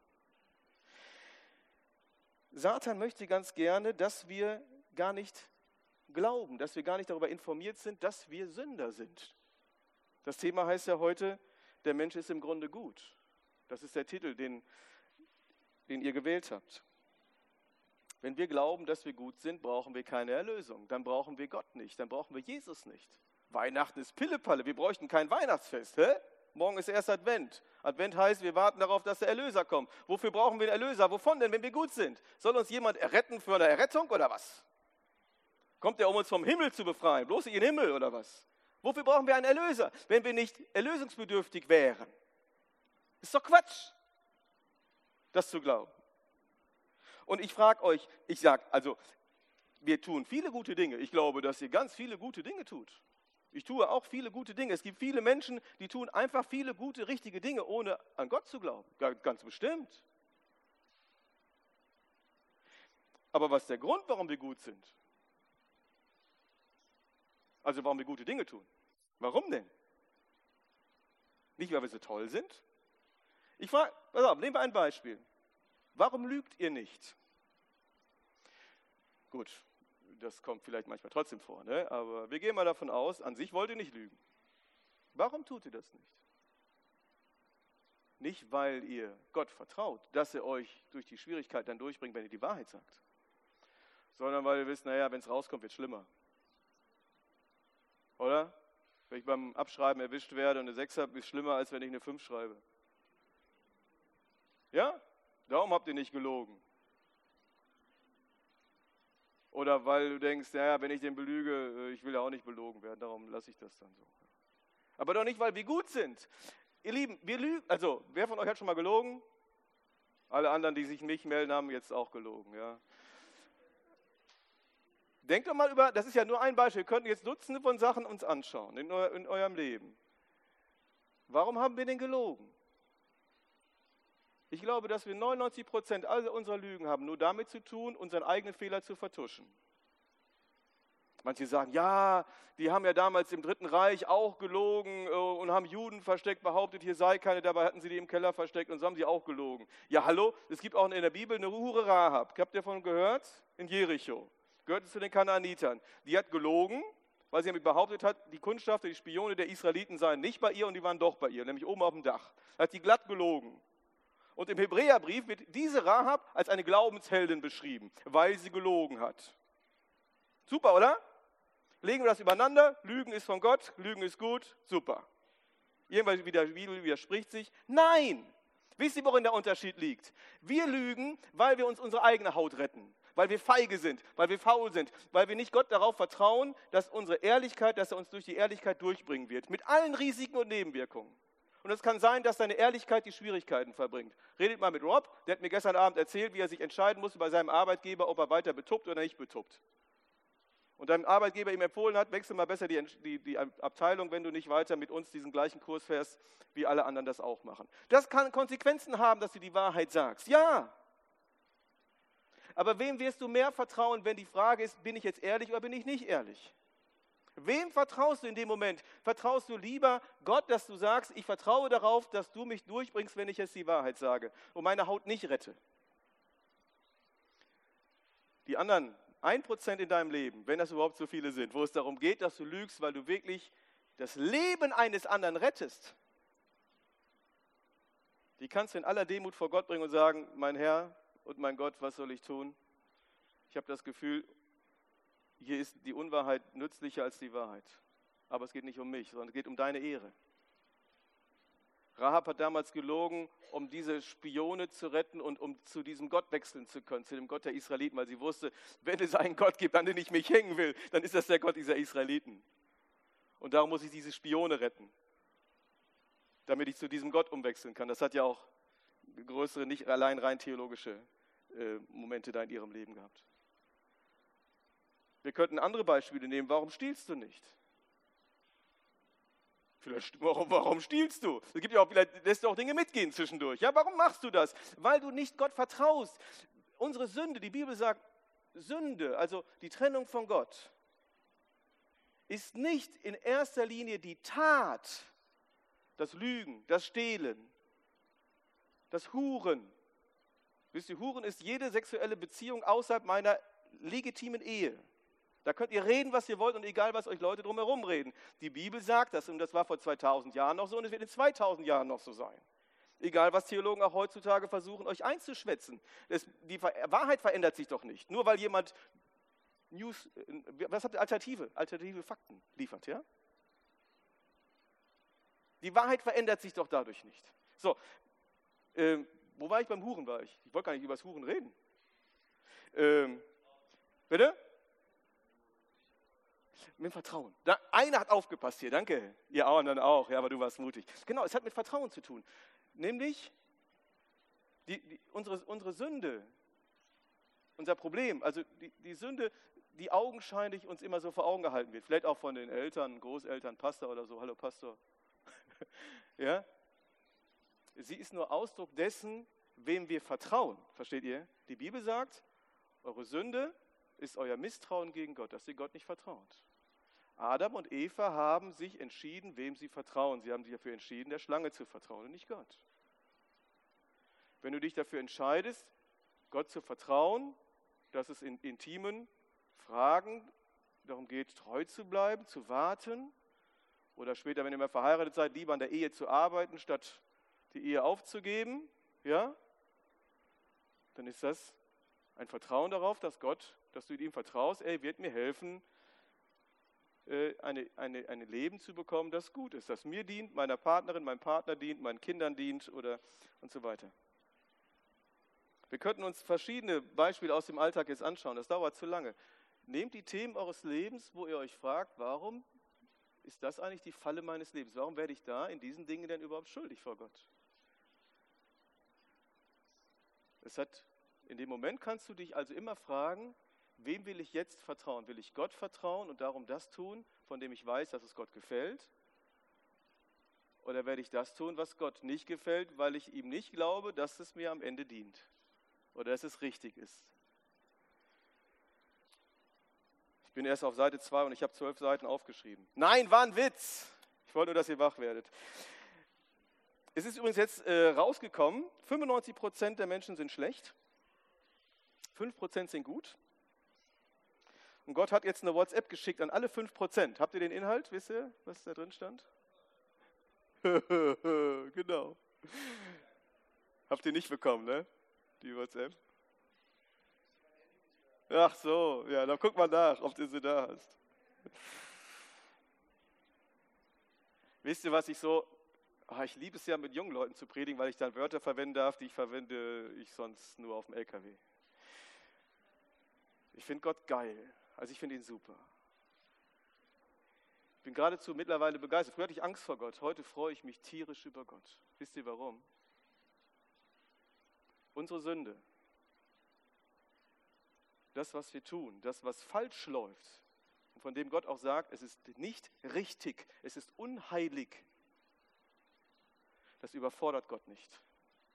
Satan möchte ganz gerne, dass wir gar nicht glauben, dass wir gar nicht darüber informiert sind, dass wir Sünder sind. Das Thema heißt ja heute, der Mensch ist im Grunde gut. Das ist der Titel, den, den ihr gewählt habt. Wenn wir glauben, dass wir gut sind, brauchen wir keine Erlösung. Dann brauchen wir Gott nicht, dann brauchen wir Jesus nicht. Weihnachten ist Pillepalle, wir bräuchten kein Weihnachtsfest. Hä? Morgen ist erst Advent. Advent heißt, wir warten darauf, dass der Erlöser kommt. Wofür brauchen wir einen Erlöser? Wovon denn, wenn wir gut sind? Soll uns jemand erretten für eine Errettung oder was? Kommt er, um uns vom Himmel zu befreien? Bloß in den Himmel oder was? Wofür brauchen wir einen Erlöser, wenn wir nicht erlösungsbedürftig wären? Ist doch Quatsch, das zu glauben. Und ich frage euch, ich sage, also, wir tun viele gute Dinge. Ich glaube, dass ihr ganz viele gute Dinge tut. Ich tue auch viele gute Dinge. Es gibt viele Menschen, die tun einfach viele gute, richtige Dinge, ohne an Gott zu glauben. Ganz bestimmt. Aber was ist der Grund, warum wir gut sind? Also warum wir gute Dinge tun. Warum denn? Nicht, weil wir so toll sind? Ich frage, pass auf, nehmen wir ein Beispiel. Warum lügt ihr nicht? Gut, das kommt vielleicht manchmal trotzdem vor, ne? Aber wir gehen mal davon aus, an sich wollt ihr nicht lügen. Warum tut ihr das nicht? Nicht, weil ihr Gott vertraut, dass er euch durch die Schwierigkeit dann durchbringt, wenn ihr die Wahrheit sagt. Sondern weil ihr wisst, naja, wenn es rauskommt, wird es schlimmer. Oder? Wenn ich beim Abschreiben erwischt werde und eine sechs habe, ist schlimmer, als wenn ich eine fünf schreibe. Ja? Darum habt ihr nicht gelogen. Oder weil du denkst, naja, wenn ich den belüge, ich will ja auch nicht belogen werden, darum lasse ich das dann so. Aber doch nicht, weil wir gut sind. Ihr Lieben, wir lügen, also wer von euch hat schon mal gelogen? Alle anderen, die sich nicht melden, haben jetzt auch gelogen. Ja. Denkt doch mal über, das ist ja nur ein Beispiel, wir könnten jetzt Dutzende von Sachen uns anschauen in, eu, in eurem Leben. Warum haben wir denn gelogen? Ich glaube, dass wir neunundneunzig Prozent all unserer Lügen haben nur damit zu tun, unseren eigenen Fehler zu vertuschen. Manche sagen, ja, die haben ja damals im Dritten Reich auch gelogen und haben Juden versteckt, behauptet, hier sei keine, dabei hatten sie die im Keller versteckt und so haben sie auch gelogen. Ja, hallo, es gibt auch in der Bibel eine Hure Rahab. Habt ihr davon gehört? In Jericho. Gehörte zu den Kanaanitern. Die hat gelogen, weil sie nämlich behauptet hat, die Kundschafter, die Spione der Israeliten seien nicht bei ihr und die waren doch bei ihr, nämlich oben auf dem Dach. Hat die glatt gelogen. Und im Hebräerbrief wird diese Rahab als eine Glaubensheldin beschrieben, weil sie gelogen hat. Super, oder? Legen wir das übereinander, Lügen ist von Gott, Lügen ist gut, super. Irgendwann wieder, widerspricht sich. Nein! Wisst ihr, worin der Unterschied liegt? Wir lügen, weil wir uns unsere eigene Haut retten, weil wir feige sind, weil wir faul sind, weil wir nicht Gott darauf vertrauen, dass unsere Ehrlichkeit, dass er uns durch die Ehrlichkeit durchbringen wird, mit allen Risiken und Nebenwirkungen. Und es kann sein, dass deine Ehrlichkeit die Schwierigkeiten verbringt. Redet mal mit Rob, der hat mir gestern Abend erzählt, wie er sich entscheiden musste bei seinem Arbeitgeber, ob er weiter betuppt oder nicht betuppt. Und dein Arbeitgeber ihm empfohlen hat, wechsel mal besser die, die, die Abteilung, wenn du nicht weiter mit uns diesen gleichen Kurs fährst, wie alle anderen das auch machen. Das kann Konsequenzen haben, dass du die Wahrheit sagst. Ja. Aber wem wirst du mehr vertrauen, wenn die Frage ist, bin ich jetzt ehrlich oder bin ich nicht ehrlich? Wem vertraust du in dem Moment? Vertraust du lieber Gott, dass du sagst, ich vertraue darauf, dass du mich durchbringst, wenn ich jetzt die Wahrheit sage und meine Haut nicht rette? Die anderen ein Prozent in deinem Leben, wenn das überhaupt so viele sind, wo es darum geht, dass du lügst, weil du wirklich das Leben eines anderen rettest, die kannst du in aller Demut vor Gott bringen und sagen, mein Herr und mein Gott, was soll ich tun? Ich habe das Gefühl, hier ist die Unwahrheit nützlicher als die Wahrheit. Aber es geht nicht um mich, sondern es geht um deine Ehre. Rahab hat damals gelogen, um diese Spione zu retten und um zu diesem Gott wechseln zu können, zu dem Gott der Israeliten, weil sie wusste, wenn es einen Gott gibt, an den ich mich hängen will, dann ist das der Gott dieser Israeliten. Und darum muss ich diese Spione retten, damit ich zu diesem Gott umwechseln kann. Das hat ja auch größere, nicht allein rein theologische äh, Momente da in ihrem Leben gehabt. Wir könnten andere Beispiele nehmen. Warum stiehlst du nicht? Vielleicht, warum, warum stiehlst du? Es gibt ja auch, vielleicht lässt du auch Dinge mitgehen zwischendurch. Ja, warum machst du das? Weil du nicht Gott vertraust. Unsere Sünde, die Bibel sagt, Sünde, also die Trennung von Gott, ist nicht in erster Linie die Tat, das Lügen, das Stehlen, das Huren. Wisst ihr, Huren ist jede sexuelle Beziehung außerhalb meiner legitimen Ehe. Da könnt ihr reden, was ihr wollt und egal, was euch Leute drumherum reden. Die Bibel sagt das und das war vor zweitausend Jahren noch so und es wird in zweitausend Jahren noch so sein. Egal, was Theologen auch heutzutage versuchen, euch einzuschwätzen. Das, die Wahrheit verändert sich doch nicht. Nur weil jemand News, was habt ihr, Alternative, alternative Fakten liefert, ja? Die Wahrheit verändert sich doch dadurch nicht. So, ähm, wo war ich beim Huren? War ich? Ich wollte gar nicht über das Huren reden. Ähm, bitte? Mit Vertrauen. Da, einer hat aufgepasst hier, danke. Ihr anderen auch, ja, aber du warst mutig. Genau, es hat mit Vertrauen zu tun. Nämlich die, die, unsere, unsere Sünde, unser Problem, also die, die Sünde, die augenscheinlich uns immer so vor Augen gehalten wird. Vielleicht auch von den Eltern, Großeltern, Pastor oder so. Hallo Pastor. Ja? Sie ist nur Ausdruck dessen, wem wir vertrauen. Versteht ihr? Die Bibel sagt, eure Sünde ist euer Misstrauen gegen Gott, dass ihr Gott nicht vertraut. Adam und Eva haben sich entschieden, wem sie vertrauen. Sie haben sich dafür entschieden, der Schlange zu vertrauen und nicht Gott. Wenn du dich dafür entscheidest, Gott zu vertrauen, dass es in intimen Fragen darum geht, treu zu bleiben, zu warten oder später, wenn ihr mal verheiratet seid, lieber an der Ehe zu arbeiten, statt die Ehe aufzugeben, ja, dann ist das ein Vertrauen darauf, dass Gott, dass du ihm vertraust, er wird mir helfen, äh, eine, eine, ein Leben zu bekommen, das gut ist, das mir dient, meiner Partnerin, meinem Partner dient, meinen Kindern dient oder und so weiter. Wir könnten uns verschiedene Beispiele aus dem Alltag jetzt anschauen, das dauert zu lange. Nehmt die Themen eures Lebens, wo ihr euch fragt, warum ist das eigentlich die Falle meines Lebens? Warum werde ich da in diesen Dingen denn überhaupt schuldig vor Gott? Es hat, in dem Moment kannst du dich also immer fragen, wem will ich jetzt vertrauen? Will ich Gott vertrauen und darum das tun, von dem ich weiß, dass es Gott gefällt? Oder werde ich das tun, was Gott nicht gefällt, weil ich ihm nicht glaube, dass es mir am Ende dient? Oder dass es richtig ist? Ich bin erst auf Seite zwei und ich habe zwölf Seiten aufgeschrieben. Nein, war ein Witz. Ich wollte nur, dass ihr wach werdet. Es ist übrigens jetzt äh, rausgekommen, fünfundneunzig Prozent der Menschen sind schlecht, fünf Prozent sind gut. Und Gott hat jetzt eine WhatsApp geschickt an alle fünf Prozent. Habt ihr den Inhalt? Wisst ihr, was da drin stand? Genau. Habt ihr nicht bekommen, ne? Die WhatsApp? Ach so, ja, dann guck mal nach, ob du sie da hast. Wisst ihr, was ich so, ach, ich liebe es ja mit jungen Leuten zu predigen, weil ich dann Wörter verwenden darf, die ich verwende ich sonst nur auf dem L K W. Ich finde Gott geil, also ich finde ihn super. Ich bin geradezu mittlerweile begeistert. Früher hatte ich Angst vor Gott, heute freue ich mich tierisch über Gott. Wisst ihr warum? Unsere Sünde, das, was wir tun, das, was falsch läuft, und von dem Gott auch sagt, es ist nicht richtig, es ist unheilig, das überfordert Gott nicht.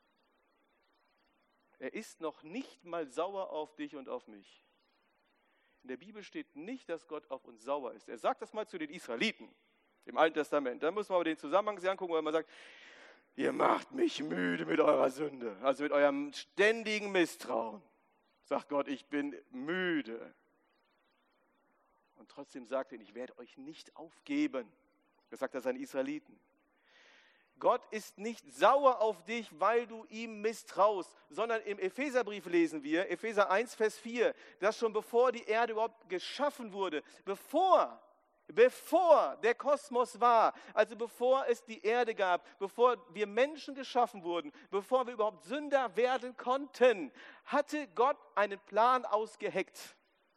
Er ist noch nicht mal sauer auf dich und auf mich. In der Bibel steht nicht, dass Gott auf uns sauer ist. Er sagt das mal zu den Israeliten im Alten Testament. Dann muss man aber den Zusammenhang sich angucken, weil man sagt, ihr macht mich müde mit eurer Sünde, also mit eurem ständigen Misstrauen. Sagt Gott, ich bin müde. Und trotzdem sagt er, ich werde euch nicht aufgeben. Das sagt er seinen Israeliten. Gott ist nicht sauer auf dich, weil du ihm misstraust, sondern im Epheserbrief lesen wir, Epheser eins, Vers vier, dass schon bevor die Erde überhaupt geschaffen wurde, bevor, bevor der Kosmos war, also bevor es die Erde gab, bevor wir Menschen geschaffen wurden, bevor wir überhaupt Sünder werden konnten, hatte Gott einen Plan ausgeheckt.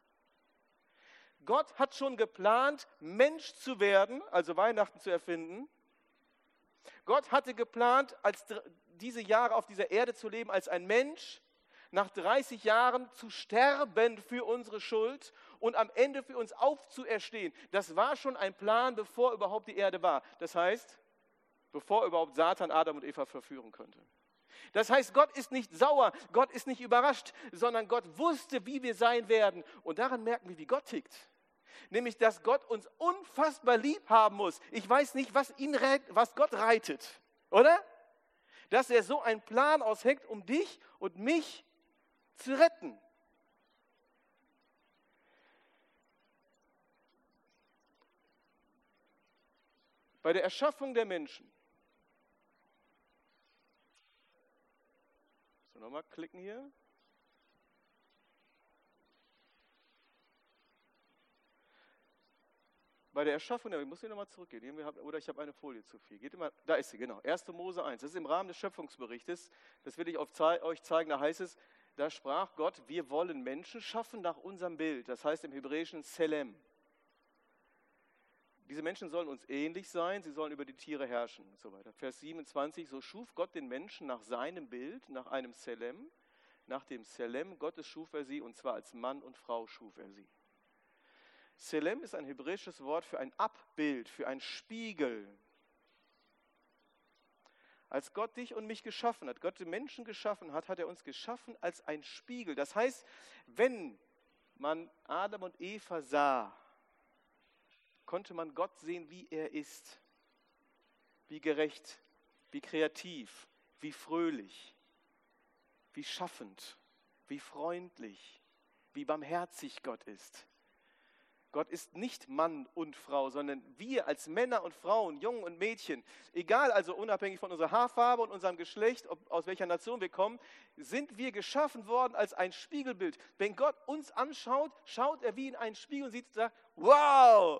Gott hat schon geplant, Mensch zu werden, also Weihnachten zu erfinden. Gott hatte geplant, als diese Jahre auf dieser Erde zu leben, als ein Mensch, nach dreißig Jahren zu sterben für unsere Schuld und am Ende für uns aufzuerstehen. Das war schon ein Plan, bevor überhaupt die Erde war. Das heißt, bevor überhaupt Satan Adam und Eva verführen könnte. Das heißt, Gott ist nicht sauer, Gott ist nicht überrascht, sondern Gott wusste, wie wir sein werden. Und daran merken wir, wie Gott tickt. Nämlich, dass Gott uns unfassbar lieb haben muss. Ich weiß nicht, was, ihn, was Gott reitet, oder? Dass er so einen Plan ausheckt, um dich und mich zu retten. Bei der Erschaffung der Menschen. So, nochmal klicken hier. Bei der Erschaffung, ich muss hier nochmal zurückgehen, oder ich habe eine Folie zu viel. Geht immer, da ist sie, genau. erster Mose eins, das ist im Rahmen des Schöpfungsberichtes. Das will ich euch zeigen, da heißt es, da sprach Gott, wir wollen Menschen schaffen nach unserem Bild. Das heißt im Hebräischen Selem. Diese Menschen sollen uns ähnlich sein, sie sollen über die Tiere herrschen und so weiter. Vers siebenundzwanzig, so schuf Gott den Menschen nach seinem Bild, nach einem Selem. Nach dem Selem Gottes schuf er sie, und zwar als Mann und Frau schuf er sie. Selem ist ein hebräisches Wort für ein Abbild, für ein Spiegel. Als Gott dich und mich geschaffen hat, Gott den Menschen geschaffen hat, hat er uns geschaffen als ein Spiegel. Das heißt, wenn man Adam und Eva sah, konnte man Gott sehen, wie er ist. Wie gerecht, wie kreativ, wie fröhlich, wie schaffend, wie freundlich, wie barmherzig Gott ist. Gott ist nicht Mann und Frau, sondern wir als Männer und Frauen, Jungen und Mädchen, egal, also unabhängig von unserer Haarfarbe und unserem Geschlecht, ob, aus welcher Nation wir kommen, sind wir geschaffen worden als ein Spiegelbild. Wenn Gott uns anschaut, schaut er wie in einen Spiegel und sieht, sagt, wow,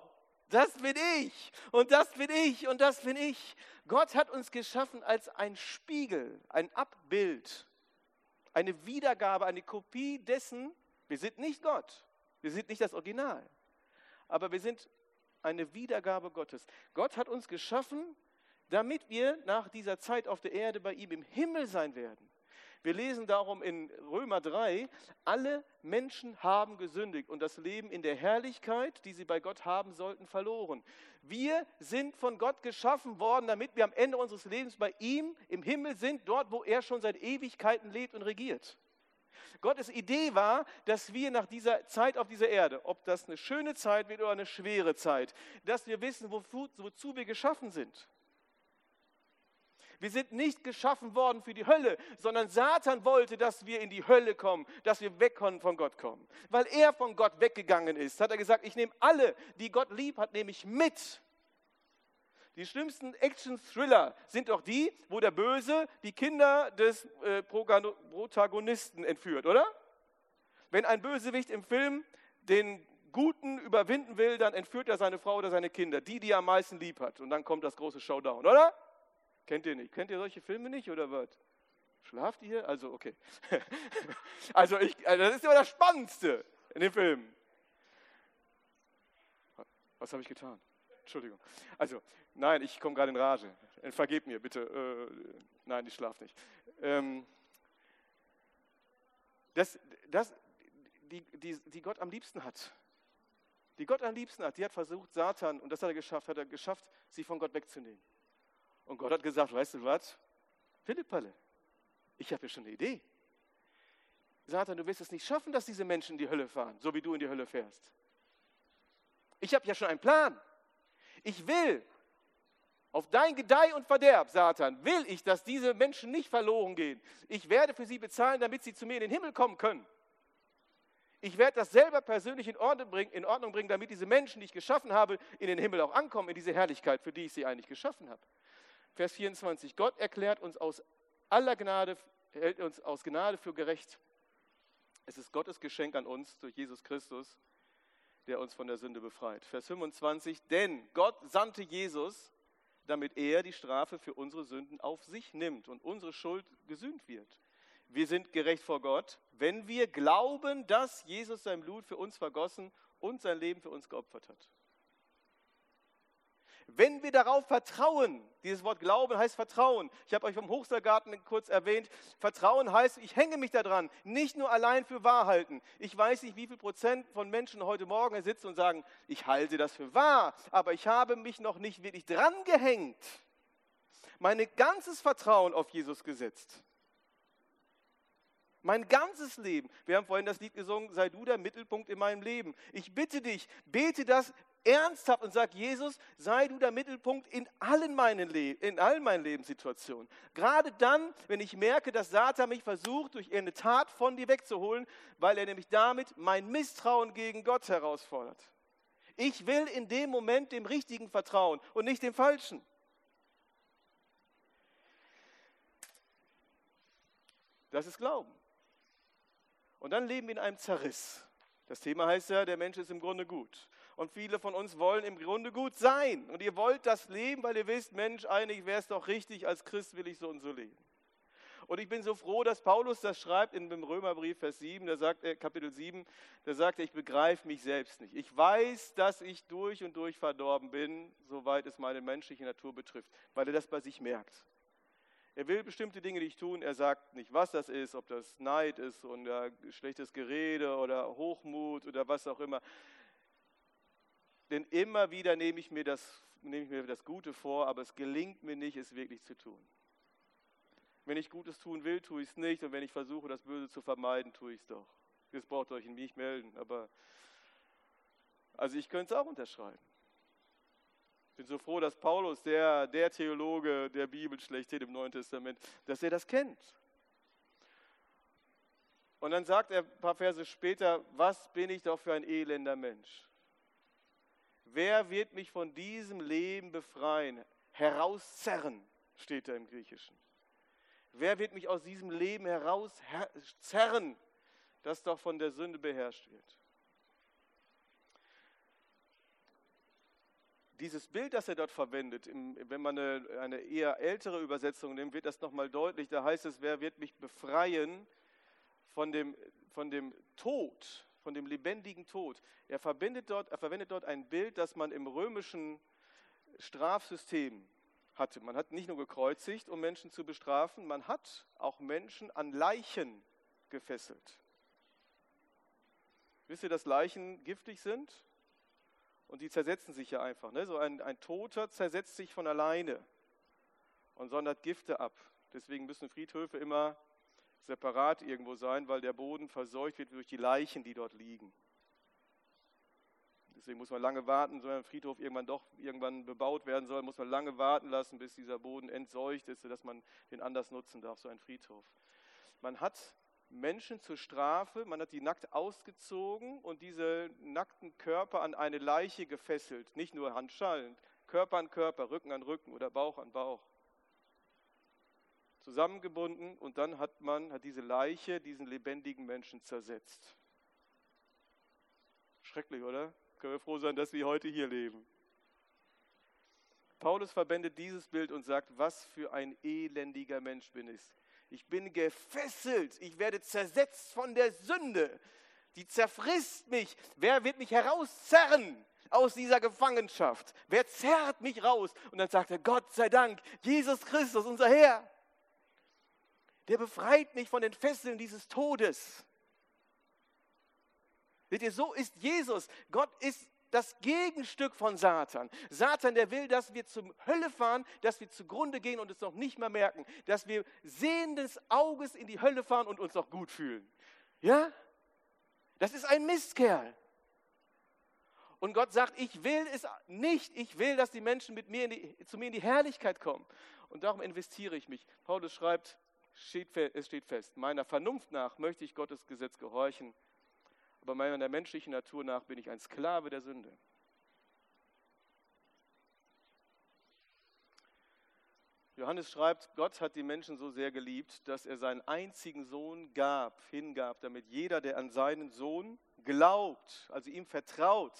das bin ich und das bin ich und das bin ich. Gott hat uns geschaffen als ein Spiegel, ein Abbild, eine Wiedergabe, eine Kopie dessen. Wir sind nicht Gott, wir sind nicht das Original, aber wir sind eine Wiedergabe Gottes. Gott hat uns geschaffen, damit wir nach dieser Zeit auf der Erde bei ihm im Himmel sein werden. Wir lesen darum in Römer drei, alle Menschen haben gesündigt und das Leben in der Herrlichkeit, die sie bei Gott haben sollten, verloren. Wir sind von Gott geschaffen worden, damit wir am Ende unseres Lebens bei ihm im Himmel sind, dort, wo er schon seit Ewigkeiten lebt und regiert. Gottes Idee war, dass wir nach dieser Zeit auf dieser Erde, ob das eine schöne Zeit wird oder eine schwere Zeit, dass wir wissen, wozu, wozu wir geschaffen sind. Wir sind nicht geschaffen worden für die Hölle, sondern Satan wollte, dass wir in die Hölle kommen, dass wir weg von Gott kommen. Weil er von Gott weggegangen ist, hat er gesagt, ich nehme alle, die Gott lieb hat, nehme ich mit. Die schlimmsten Action-Thriller sind doch die, wo der Böse die Kinder des äh, Protagonisten entführt, oder? Wenn ein Bösewicht im Film den Guten überwinden will, dann entführt er seine Frau oder seine Kinder, die, die er am meisten lieb hat. Und dann kommt das große Showdown, oder? Kennt ihr nicht? Kennt ihr solche Filme nicht oder was? Schlaft ihr? Also, okay. Also, ich, also das ist immer das Spannendste in den Filmen. Was habe ich getan? Entschuldigung. Also, nein, ich komme gerade in Rage. Vergebt mir bitte. Äh, nein, ich schlafe nicht. Ähm, das, das, die, die, die Gott am liebsten hat, die Gott am liebsten hat, die hat versucht, Satan, und das hat er geschafft, hat er geschafft, sie von Gott wegzunehmen. Und Gott hat gesagt, weißt du was, Philippalle, ich habe hier schon eine Idee. Satan, du wirst es nicht schaffen, dass diese Menschen in die Hölle fahren, so wie du in die Hölle fährst. Ich habe ja schon einen Plan. Ich will, auf dein Gedeih und Verderb, Satan, will ich, dass diese Menschen nicht verloren gehen. Ich werde für sie bezahlen, damit sie zu mir in den Himmel kommen können. Ich werde das selber persönlich in Ordnung bringen, in Ordnung bringen, damit diese Menschen, die ich geschaffen habe, in den Himmel auch ankommen, in diese Herrlichkeit, für die ich sie eigentlich geschaffen habe. Vers vierundzwanzig, Gott erklärt uns aus aller Gnade, hält uns aus Gnade für gerecht. Es ist Gottes Geschenk an uns durch Jesus Christus, der uns von der Sünde befreit. Vers fünfundzwanzig, denn Gott sandte Jesus, damit er die Strafe für unsere Sünden auf sich nimmt und unsere Schuld gesühnt wird. Wir sind gerecht vor Gott, wenn wir glauben, dass Jesus sein Blut für uns vergossen und sein Leben für uns geopfert hat. Wenn wir darauf vertrauen, dieses Wort Glauben heißt Vertrauen. Ich habe euch vom Hochseilgarten kurz erwähnt. Vertrauen heißt, ich hänge mich daran, nicht nur allein für wahr halten. Ich weiß nicht, wie viel Prozent von Menschen heute Morgen hier sitzen und sagen, ich halte das für wahr, aber ich habe mich noch nicht wirklich dran gehängt. Mein ganzes Vertrauen auf Jesus gesetzt. Mein ganzes Leben. Wir haben vorhin das Lied gesungen, sei du der Mittelpunkt in meinem Leben. Ich bitte dich, bete das ernsthaft und sag, Jesus, sei du der Mittelpunkt in allen meinen, Le- in allen meinen Lebenssituationen. Gerade dann, wenn ich merke, dass Satan mich versucht, durch eine Tat von dir wegzuholen, weil er nämlich damit mein Misstrauen gegen Gott herausfordert. Ich will in dem Moment dem Richtigen vertrauen und nicht dem Falschen. Das ist Glauben. Und dann leben wir in einem Zerriss. Das Thema heißt ja, der Mensch ist im Grunde gut. Und viele von uns wollen im Grunde gut sein. Und ihr wollt das leben, weil ihr wisst, Mensch, eigentlich wäre es doch richtig, als Christ will ich so und so leben. Und ich bin so froh, dass Paulus das schreibt in dem Römerbrief, Vers sieben, da sagt er, Kapitel sieben, da sagt er, ich begreife mich selbst nicht. Ich weiß, dass ich durch und durch verdorben bin, soweit es meine menschliche Natur betrifft, weil er das bei sich merkt. Er will bestimmte Dinge nicht tun, er sagt nicht, was das ist, ob das Neid ist oder schlechtes Gerede oder Hochmut oder was auch immer. Denn immer wieder nehme ich mir das, nehme ich mir das Gute vor, aber es gelingt mir nicht, es wirklich zu tun. Wenn ich Gutes tun will, tue ich es nicht und wenn ich versuche, das Böse zu vermeiden, tue ich es doch. Jetzt braucht ihr euch nicht melden, aber also ich könnte es auch unterschreiben. Ich bin so froh, dass Paulus, der, der Theologe der Bibel schlechthin im Neuen Testament, dass er das kennt. Und dann sagt er ein paar Verse später, was bin ich doch für ein elender Mensch? Wer wird mich von diesem Leben befreien? Herauszerren, steht da im Griechischen. Wer wird mich aus diesem Leben herauszerren, das doch von der Sünde beherrscht wird? dieses Bild, das er dort verwendet, im, wenn man eine, eine eher ältere Übersetzung nimmt, wird das nochmal deutlich. Da heißt es, wer wird mich befreien von dem, von dem Tod, von dem lebendigen Tod. Er, verbindet dort, er verwendet dort ein Bild, das man im römischen Strafsystem hatte. Man hat nicht nur gekreuzigt, um Menschen zu bestrafen, man hat auch Menschen an Leichen gefesselt. Wisst ihr, dass Leichen giftig sind? Und die zersetzen sich ja einfach. Ne? So ein, ein Toter zersetzt sich von alleine und sondert Gifte ab. Deswegen müssen Friedhöfe immer separat irgendwo sein, weil der Boden verseucht wird durch die Leichen, die dort liegen. Deswegen muss man lange warten, so ein Friedhof irgendwann doch irgendwann bebaut werden soll, muss man lange warten lassen, bis dieser Boden entseucht ist, sodass man den anders nutzen darf, so ein Friedhof. Man hat Menschen zur Strafe, man hat die nackt ausgezogen und diese nackten Körper an eine Leiche gefesselt. Nicht nur handschallend, Körper an Körper, Rücken an Rücken oder Bauch an Bauch. Zusammengebunden und dann hat man, hat diese Leiche diesen lebendigen Menschen zersetzt. Schrecklich, oder? Können wir froh sein, dass wir heute hier leben. Paulus verbindet dieses Bild und sagt, was für ein elendiger Mensch bin ich. Ich bin gefesselt, ich werde zersetzt von der Sünde. Die zerfrisst mich. Wer wird mich herauszerren aus dieser Gefangenschaft? Wer zerrt mich raus? Und dann sagt er, Gott sei Dank, Jesus Christus, unser Herr. Der befreit mich von den Fesseln dieses Todes. Seht ihr, so ist Jesus. Gott ist das Gegenstück von Satan. Satan, der will, dass wir zur Hölle fahren, dass wir zugrunde gehen und es noch nicht mehr merken, dass wir sehendes Auges in die Hölle fahren und uns noch gut fühlen. Ja? Das ist ein Mistkerl. Und Gott sagt, ich will es nicht, ich will, dass die Menschen mit mir in die, zu mir in die Herrlichkeit kommen. Und darum investiere ich mich. Paulus schreibt, steht, es steht fest, meiner Vernunft nach möchte ich Gottes Gesetz gehorchen, aber meiner menschlichen Natur nach bin ich ein Sklave der Sünde. Johannes schreibt, Gott hat die Menschen so sehr geliebt, dass er seinen einzigen Sohn gab, hingab, damit jeder, der an seinen Sohn glaubt, also ihm vertraut,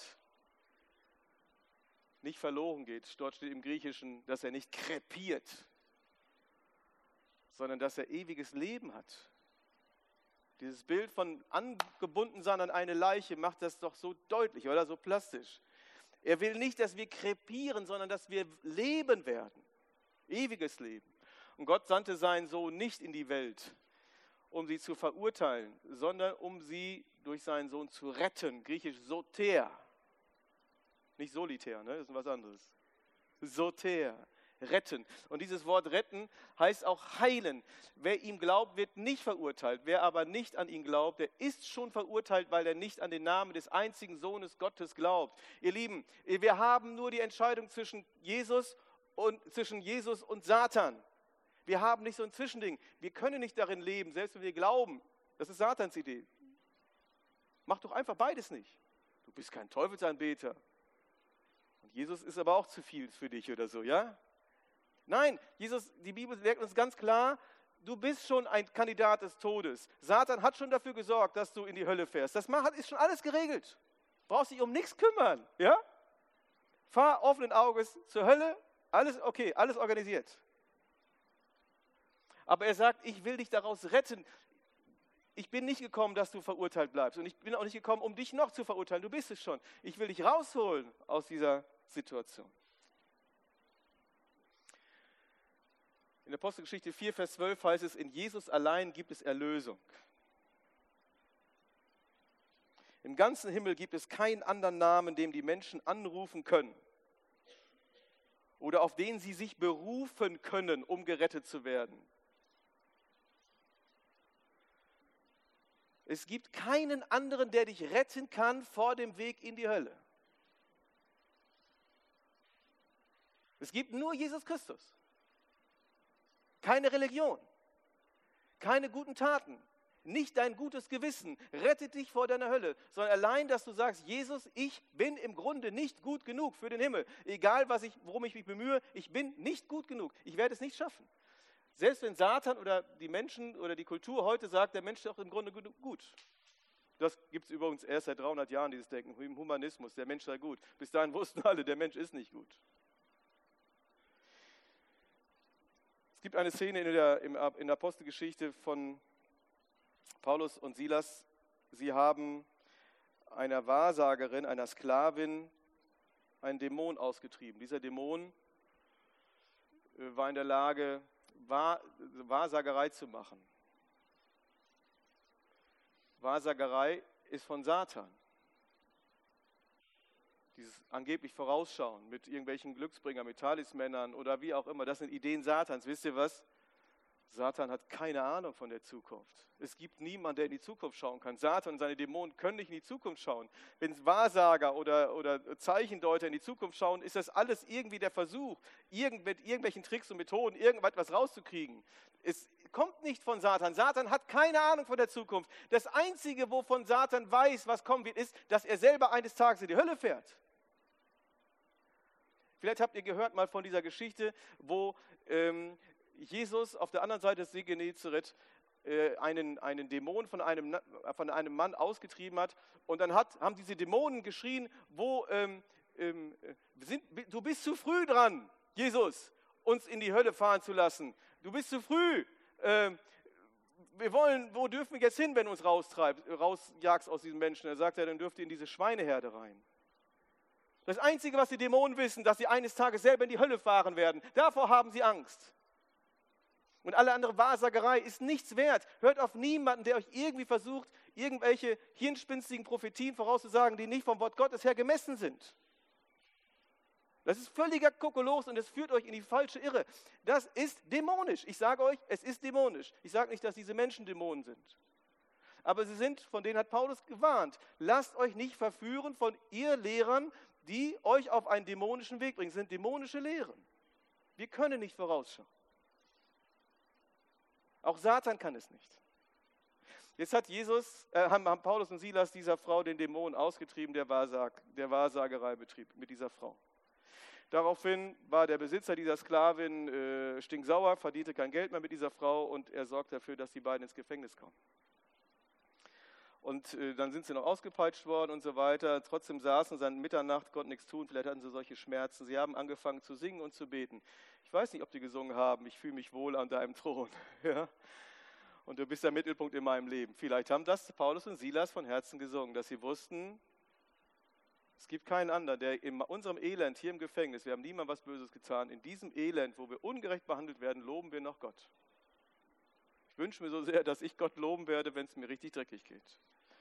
nicht verloren geht. Dort steht im Griechischen, dass er nicht krepiert, sondern dass er ewiges Leben hat. Dieses Bild von angebunden sein an eine Leiche macht das doch so deutlich, oder so plastisch. Er will nicht, dass wir krepieren, sondern dass wir leben werden. Ewiges Leben. Und Gott sandte seinen Sohn nicht in die Welt, um sie zu verurteilen, sondern um sie durch seinen Sohn zu retten. Griechisch soter. Nicht solitär, ne? Das ist was anderes. Soter. Retten. Und dieses Wort retten heißt auch heilen. Wer ihm glaubt, wird nicht verurteilt. Wer aber nicht an ihn glaubt, der ist schon verurteilt, weil er nicht an den Namen des einzigen Sohnes Gottes glaubt. Ihr Lieben, wir haben nur die Entscheidung zwischen Jesus und, zwischen Jesus und Satan. Wir haben nicht so ein Zwischending. Wir können nicht darin leben, selbst wenn wir glauben. Das ist Satans Idee. Mach doch einfach beides nicht. Du bist kein Teufelsanbeter. Und Jesus ist aber auch zu viel für dich oder so, ja? Nein, Jesus, die Bibel lehrt uns ganz klar, du bist schon ein Kandidat des Todes. Satan hat schon dafür gesorgt, dass du in die Hölle fährst. Das ist schon alles geregelt. Brauchst dich um nichts kümmern. Ja? Fahr offenen Auges zur Hölle, alles okay, alles organisiert. Aber er sagt, ich will dich daraus retten. Ich bin nicht gekommen, dass du verurteilt bleibst. Und ich bin auch nicht gekommen, um dich noch zu verurteilen. Du bist es schon. Ich will dich rausholen aus dieser Situation. In der Apostelgeschichte vier, Vers zwölf heißt es, in Jesus allein gibt es Erlösung. Im ganzen Himmel gibt es keinen anderen Namen, dem die Menschen anrufen können oder auf den sie sich berufen können, um gerettet zu werden. Es gibt keinen anderen, der dich retten kann vor dem Weg in die Hölle. Es gibt nur Jesus Christus. Keine Religion, keine guten Taten, nicht dein gutes Gewissen rettet dich vor deiner Hölle, sondern allein, dass du sagst, Jesus, ich bin im Grunde nicht gut genug für den Himmel. Egal, was ich, worum ich mich bemühe, ich bin nicht gut genug. Ich werde es nicht schaffen. Selbst wenn Satan oder die Menschen oder die Kultur heute sagt, der Mensch ist doch im Grunde gut. Das gibt es übrigens erst seit dreihundert Jahren, dieses Denken, im Humanismus, der Mensch sei gut. Bis dahin wussten alle, der Mensch ist nicht gut. Es gibt eine Szene in der, in der Apostelgeschichte von Paulus und Silas. Sie haben einer Wahrsagerin, einer Sklavin, einen Dämon ausgetrieben. Dieser Dämon war in der Lage, Wahr, Wahrsagerei zu machen. Wahrsagerei ist von Satan. Dieses angeblich Vorausschauen mit irgendwelchen Glücksbringern, mit Talismännern oder wie auch immer, das sind Ideen Satans. Wisst ihr was? Satan hat keine Ahnung von der Zukunft. Es gibt niemanden, der in die Zukunft schauen kann. Satan und seine Dämonen können nicht in die Zukunft schauen. Wenn Wahrsager oder, oder Zeichendeuter in die Zukunft schauen, ist das alles irgendwie der Versuch, irgend, mit irgendwelchen Tricks und Methoden irgendwas rauszukriegen. Es kommt nicht von Satan. Satan hat keine Ahnung von der Zukunft. Das Einzige, wovon Satan weiß, was kommen wird, ist, dass er selber eines Tages in die Hölle fährt. Vielleicht habt ihr gehört mal von dieser Geschichte, wo ähm, Jesus auf der anderen Seite des See Genezareth äh, einen, einen Dämon von einem, von einem Mann ausgetrieben hat. Und dann hat, haben diese Dämonen geschrien, wo, ähm, ähm, sind, du bist zu früh dran, Jesus, uns in die Hölle fahren zu lassen. Du bist zu früh. Ähm, wir wollen, wo dürfen wir jetzt hin, wenn du uns raustreibst, rausjagst aus diesem Menschen? Er sagt, ja, dann dürft ihr in diese Schweineherde rein. Das Einzige, was die Dämonen wissen, dass sie eines Tages selber in die Hölle fahren werden. Davor haben sie Angst. Und alle andere Wahrsagerei ist nichts wert. Hört auf niemanden, der euch irgendwie versucht, irgendwelche hirnspinstigen Prophetien vorauszusagen, die nicht vom Wort Gottes her gemessen sind. Das ist völliger Kokolores und es führt euch in die falsche Irre. Das ist dämonisch. Ich sage euch, es ist dämonisch. Ich sage nicht, dass diese Menschen Dämonen sind. Aber sie sind, von denen hat Paulus gewarnt. Lasst euch nicht verführen von ihr Lehrern, die euch auf einen dämonischen Weg bringen. Das sind dämonische Lehren. Wir können nicht vorausschauen. Auch Satan kann es nicht. Jetzt hat Jesus, äh, haben, haben Paulus und Silas dieser Frau den Dämon ausgetrieben, der, Wahrsag, der Wahrsagerei betrieb mit dieser Frau. Daraufhin war der Besitzer dieser Sklavin äh, stinksauer, verdiente kein Geld mehr mit dieser Frau und er sorgt dafür, dass die beiden ins Gefängnis kommen. Und äh, dann sind sie noch ausgepeitscht worden und so weiter. Trotzdem saßen sie an Mitternacht, konnten nichts tun, vielleicht hatten sie solche Schmerzen. Sie haben angefangen zu singen und zu beten. Ich weiß nicht, ob die gesungen haben, ich fühle mich wohl an deinem Thron. Ja? Und du bist der Mittelpunkt in meinem Leben. Vielleicht haben das Paulus und Silas von Herzen gesungen, dass sie wussten, es gibt keinen anderen, der in unserem Elend hier im Gefängnis, wir haben niemandem was Böses getan, in diesem Elend, wo wir ungerecht behandelt werden, loben wir noch Gott. Ich wünsche mir so sehr, dass ich Gott loben werde, wenn es mir richtig dreckig geht.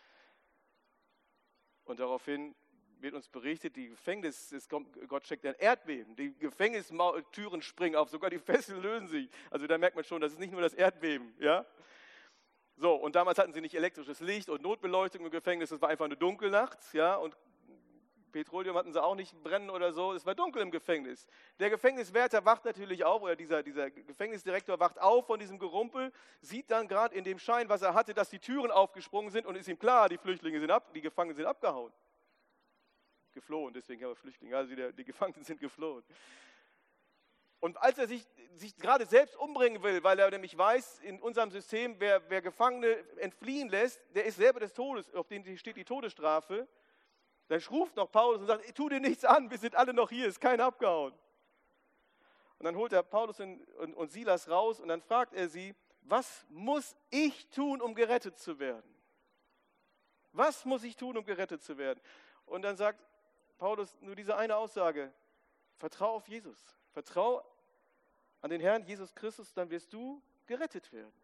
Und daraufhin wird uns berichtet, die Gefängnis, es kommt, Gott schickt ein Erdbeben, die Gefängnistüren springen auf, sogar die Fesseln lösen sich. Also da merkt man schon, das ist nicht nur das Erdbeben. Ja? So, und damals hatten sie nicht elektrisches Licht und Notbeleuchtung im Gefängnis, es war einfach eine Dunkelnacht. Ja? Und Petroleum hatten sie auch nicht brennen oder so, es war dunkel im Gefängnis. Der Gefängniswärter wacht natürlich auf, oder dieser, dieser Gefängnisdirektor wacht auf von diesem Gerumpel, sieht dann gerade in dem Schein, was er hatte, dass die Türen aufgesprungen sind und ist ihm klar, die Flüchtlinge sind ab, die Gefangenen sind abgehauen. Geflohen, deswegen haben wir Flüchtlinge, also die, die Gefangenen sind geflohen. Und als er sich, sich gerade selbst umbringen will, weil er nämlich weiß, in unserem System, wer, wer Gefangene entfliehen lässt, der ist selber des Todes, auf dem steht die Todesstrafe. Dann ruft noch Paulus und sagt, tu dir nichts an, wir sind alle noch hier, ist keiner abgehauen. Und dann holt er Paulus und, und, und Silas raus und dann fragt er sie, was muss ich tun, um gerettet zu werden? Was muss ich tun, um gerettet zu werden? Und dann sagt Paulus nur diese eine Aussage, vertrau auf Jesus, vertrau an den Herrn Jesus Christus, dann wirst du gerettet werden.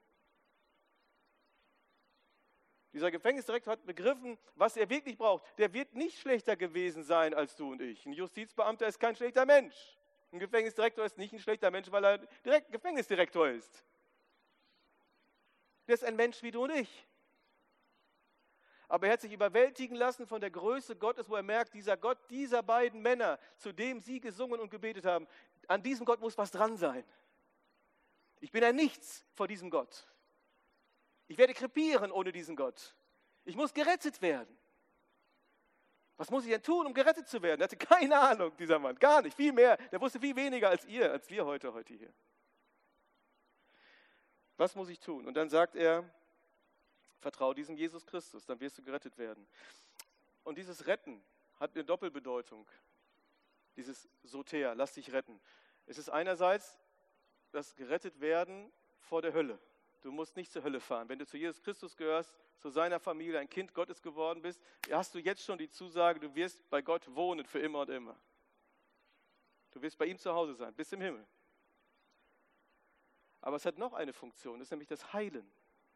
Dieser Gefängnisdirektor hat begriffen, was er wirklich braucht. Der wird nicht schlechter gewesen sein als du und ich. Ein Justizbeamter ist kein schlechter Mensch. Ein Gefängnisdirektor ist nicht ein schlechter Mensch, weil er direkt Gefängnisdirektor ist. Der ist ein Mensch wie du und ich. Aber er hat sich überwältigen lassen von der Größe Gottes, wo er merkt, dieser Gott dieser beiden Männer, zu dem sie gesungen und gebetet haben, an diesem Gott muss was dran sein. Ich bin ein Nichts vor diesem Gott. Ich werde krepieren ohne diesen Gott. Ich muss gerettet werden. Was muss ich denn tun, um gerettet zu werden? Er hatte keine Ahnung, dieser Mann. Gar nicht, viel mehr. Der wusste viel weniger als ihr, als wir heute, heute hier. Was muss ich tun? Und dann sagt er, Vertrau diesem Jesus Christus, dann wirst du gerettet werden. Und dieses Retten hat eine Doppelbedeutung. Dieses Soter, lass dich retten. Es ist einerseits das gerettet werden vor der Hölle. Du musst nicht zur Hölle fahren. Wenn du zu Jesus Christus gehörst, zu seiner Familie, ein Kind Gottes geworden bist, hast du jetzt schon die Zusage, du wirst bei Gott wohnen für immer und immer. Du wirst bei ihm zu Hause sein, bis im Himmel. Aber es hat noch eine Funktion, das ist nämlich das Heilen.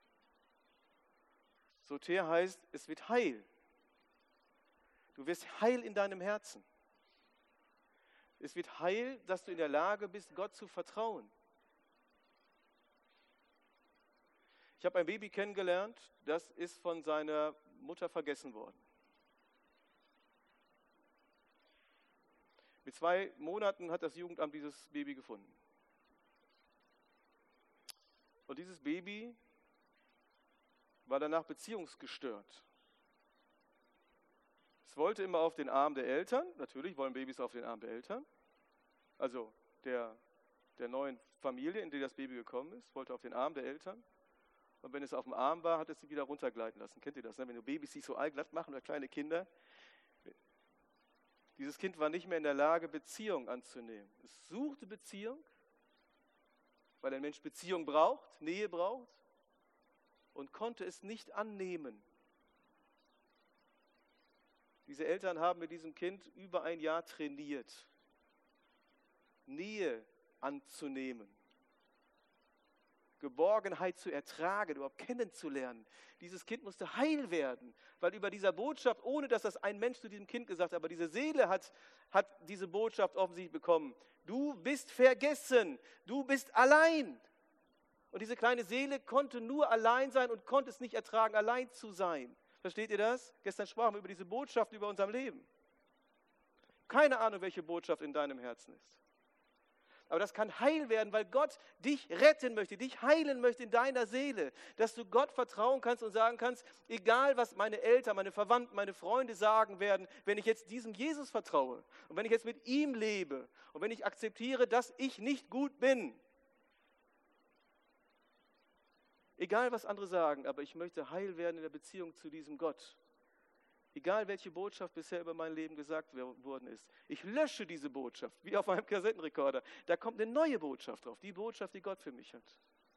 Soter heißt, es wird heil. Du wirst heil in deinem Herzen. Es wird heil, dass du in der Lage bist, Gott zu vertrauen. Ich habe ein Baby kennengelernt, das ist von seiner Mutter vergessen worden. Mit zwei Monaten hat das Jugendamt dieses Baby gefunden. Und dieses Baby war danach beziehungsgestört. Es wollte immer auf den Arm der Eltern, natürlich wollen Babys auf den Arm der Eltern, also der, der neuen Familie, in die das Baby gekommen ist, wollte auf den Arm der Eltern. Und wenn es auf dem Arm war, hat es sie wieder runtergleiten lassen. Kennt ihr das? Ne? Wenn du Babys sich so allglatt machen oder kleine Kinder. Dieses Kind war nicht mehr in der Lage, Beziehung anzunehmen. Es suchte Beziehung, weil ein Mensch Beziehung braucht, Nähe braucht und konnte es nicht annehmen. Diese Eltern haben mit diesem Kind über ein Jahr trainiert, Nähe anzunehmen. Geborgenheit zu ertragen, überhaupt kennenzulernen. Dieses Kind musste heil werden, weil über dieser Botschaft, ohne dass das ein Mensch zu diesem Kind gesagt hat, aber diese Seele hat, hat diese Botschaft offensichtlich bekommen. Du bist vergessen, du bist allein. Und diese kleine Seele konnte nur allein sein und konnte es nicht ertragen, allein zu sein. Versteht ihr das? Gestern sprachen wir über diese Botschaft über unserem Leben. Keine Ahnung, welche Botschaft in deinem Herzen ist. Aber das kann heil werden, weil Gott dich retten möchte, dich heilen möchte in deiner Seele. Dass du Gott vertrauen kannst und sagen kannst, egal was meine Eltern, meine Verwandten, meine Freunde sagen werden, wenn ich jetzt diesem Jesus vertraue und wenn ich jetzt mit ihm lebe und wenn ich akzeptiere, dass ich nicht gut bin. Egal was andere sagen, aber ich möchte heil werden in der Beziehung zu diesem Gott. Egal, welche Botschaft bisher über mein Leben gesagt worden ist. Ich lösche diese Botschaft, wie auf einem Kassettenrekorder. Da kommt eine neue Botschaft drauf, die Botschaft, die Gott für mich hat.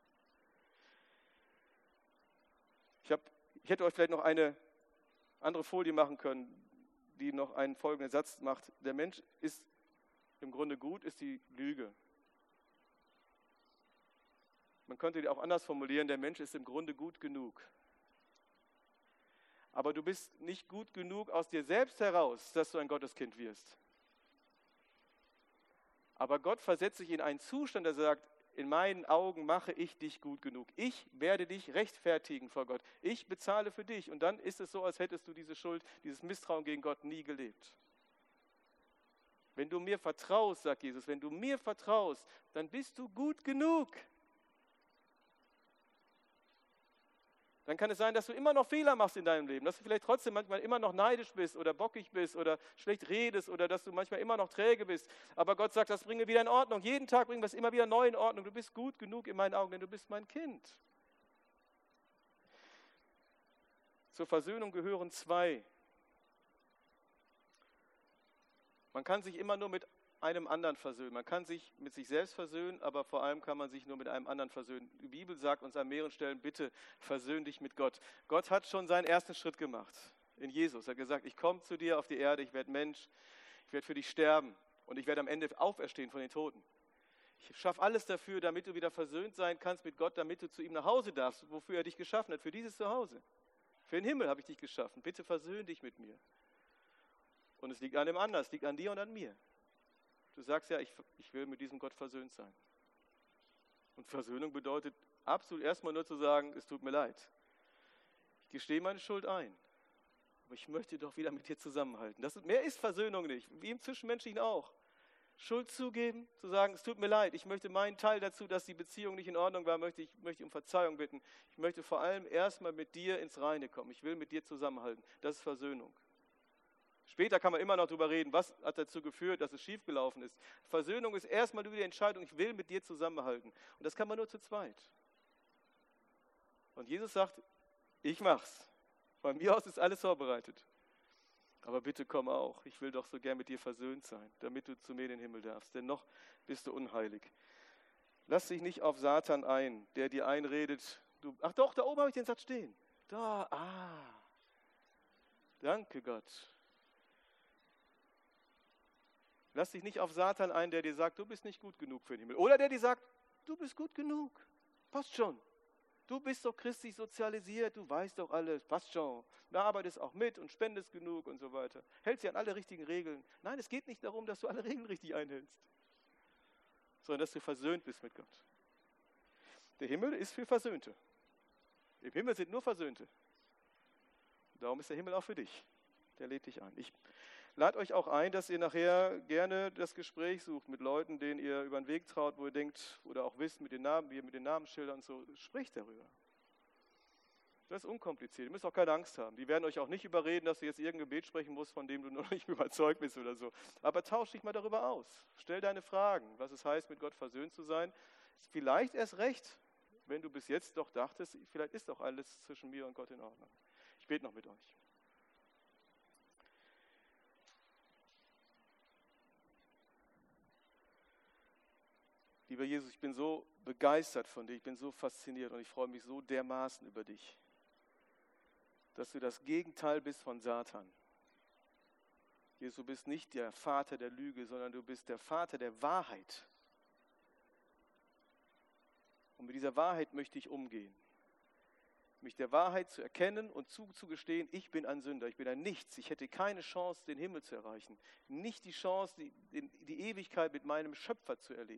Ich, hab, ich hätte euch vielleicht noch eine andere Folie machen können, die noch einen folgenden Satz macht. Der Mensch ist im Grunde gut, ist die Lüge. Man könnte die auch anders formulieren, der Mensch ist im Grunde gut genug. Aber du bist nicht gut genug aus dir selbst heraus, dass du ein Gotteskind wirst. Aber Gott versetzt sich in einen Zustand, der sagt, in meinen Augen mache ich dich gut genug. Ich werde dich rechtfertigen vor Gott. Ich bezahle für dich. Und dann ist es so, als hättest du diese Schuld, dieses Misstrauen gegen Gott nie gelebt. Wenn du mir vertraust, sagt Jesus, wenn du mir vertraust, dann bist du gut genug. Dann kann es sein, dass du immer noch Fehler machst in deinem Leben, dass du vielleicht trotzdem manchmal immer noch neidisch bist oder bockig bist oder schlecht redest oder dass du manchmal immer noch träge bist. Aber Gott sagt, das bringe wieder in Ordnung. Jeden Tag bringen wir es immer wieder neu in Ordnung. Du bist gut genug in meinen Augen, denn du bist mein Kind. Zur Versöhnung gehören zwei. Man kann sich immer nur mit einem anderen versöhnen. Man kann sich mit sich selbst versöhnen, aber vor allem kann man sich nur mit einem anderen versöhnen. Die Bibel sagt uns an mehreren Stellen, bitte versöhn dich mit Gott. Gott hat schon seinen ersten Schritt gemacht in Jesus. Er hat gesagt, ich komme zu dir auf die Erde, ich werde Mensch, ich werde für dich sterben und ich werde am Ende auferstehen von den Toten. Ich schaffe alles dafür, damit du wieder versöhnt sein kannst mit Gott, damit du zu ihm nach Hause darfst, wofür er dich geschaffen hat, für dieses Zuhause. Für den Himmel habe ich dich geschaffen. Bitte versöhn dich mit mir. Und es liegt an dem anderen, es liegt an dir und an mir. Du sagst ja, ich, ich will mit diesem Gott versöhnt sein. Und Versöhnung bedeutet absolut erstmal nur zu sagen, es tut mir leid. Ich gestehe meine Schuld ein. Aber ich möchte doch wieder mit dir zusammenhalten. Das ist, mehr ist Versöhnung nicht, wie im Zwischenmenschlichen auch. Schuld zugeben, zu sagen, es tut mir leid. Ich möchte meinen Teil dazu, dass die Beziehung nicht in Ordnung war, möchte ich möchte um Verzeihung bitten. Ich möchte vor allem erstmal mit dir ins Reine kommen. Ich will mit dir zusammenhalten. Das ist Versöhnung. Später kann man immer noch darüber reden, was hat dazu geführt, dass es schiefgelaufen ist. Versöhnung ist erstmal nur die Entscheidung, ich will mit dir zusammenhalten. Und das kann man nur zu zweit. Und Jesus sagt, Ich mach's. Von mir aus ist alles vorbereitet. Aber bitte komm auch. Ich will doch so gern mit dir versöhnt sein, damit du zu mir in den Himmel darfst. Denn noch bist du unheilig. Lass dich nicht auf Satan ein, der dir einredet. Du, ach doch, da oben habe ich den Satz stehen. Da, ah. Danke Gott. Lass dich nicht auf Satan ein, der dir sagt, du bist nicht gut genug für den Himmel. Oder der dir sagt, du bist gut genug. Passt schon. Du bist doch christlich sozialisiert, du weißt doch alles, passt schon. Du arbeitest auch mit und spendest genug und so weiter. Hältst dich an alle richtigen Regeln. Nein, es geht nicht darum, dass du alle Regeln richtig einhältst, sondern dass du versöhnt bist mit Gott. Der Himmel ist für Versöhnte. Im Himmel sind nur Versöhnte. Darum ist der Himmel auch für dich. Der lädt dich ein. Ich lade euch auch ein, dass ihr nachher gerne das Gespräch sucht mit Leuten, denen ihr über den Weg traut, wo ihr denkt oder auch wisst, mit den Namen, wie ihr mit den Namensschildern und so, spricht darüber. Das ist unkompliziert. Ihr müsst auch keine Angst haben. Die werden euch auch nicht überreden, dass du jetzt irgendein Gebet sprechen musst, von dem du noch nicht überzeugt bist oder so. Aber tausch dich mal darüber aus. Stell deine Fragen, was es heißt, mit Gott versöhnt zu sein. Vielleicht erst recht, wenn du bis jetzt doch dachtest, vielleicht ist doch alles zwischen mir und Gott in Ordnung. Ich bete noch mit euch. Lieber Jesus, ich bin so begeistert von dir, ich bin so fasziniert und ich freue mich so dermaßen über dich, dass du das Gegenteil bist von Satan. Jesus, du bist nicht der Vater der Lüge, sondern du bist der Vater der Wahrheit. Und mit dieser Wahrheit möchte ich umgehen. Mich der Wahrheit zu erkennen und zuzugestehen, ich bin ein Sünder, ich bin ein Nichts, ich hätte keine Chance, den Himmel zu erreichen, nicht die Chance, die, die Ewigkeit mit meinem Schöpfer zu erleben.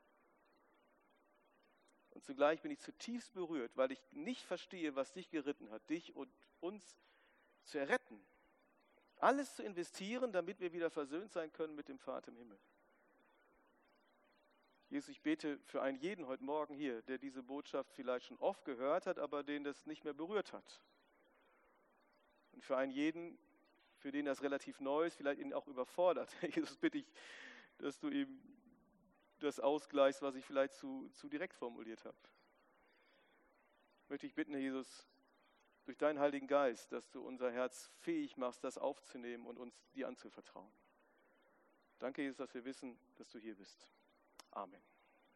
Und zugleich bin ich zutiefst berührt, weil ich nicht verstehe, was dich geritten hat, dich und uns zu erretten. Alles zu investieren, damit wir wieder versöhnt sein können mit dem Vater im Himmel. Jesus, ich bete für einen jeden heute Morgen hier, der diese Botschaft vielleicht schon oft gehört hat, aber den das nicht mehr berührt hat. Und für einen jeden, für den das relativ neu ist, vielleicht ihn auch überfordert. Jesus, bitte ich, dass du ihm das ausgleichst, was ich vielleicht zu, zu direkt formuliert habe. Möchte ich bitten, Herr Jesus, durch deinen Heiligen Geist, dass du unser Herz fähig machst, das aufzunehmen und uns dir anzuvertrauen. Danke, Jesus, dass wir wissen, dass du hier bist. Amen.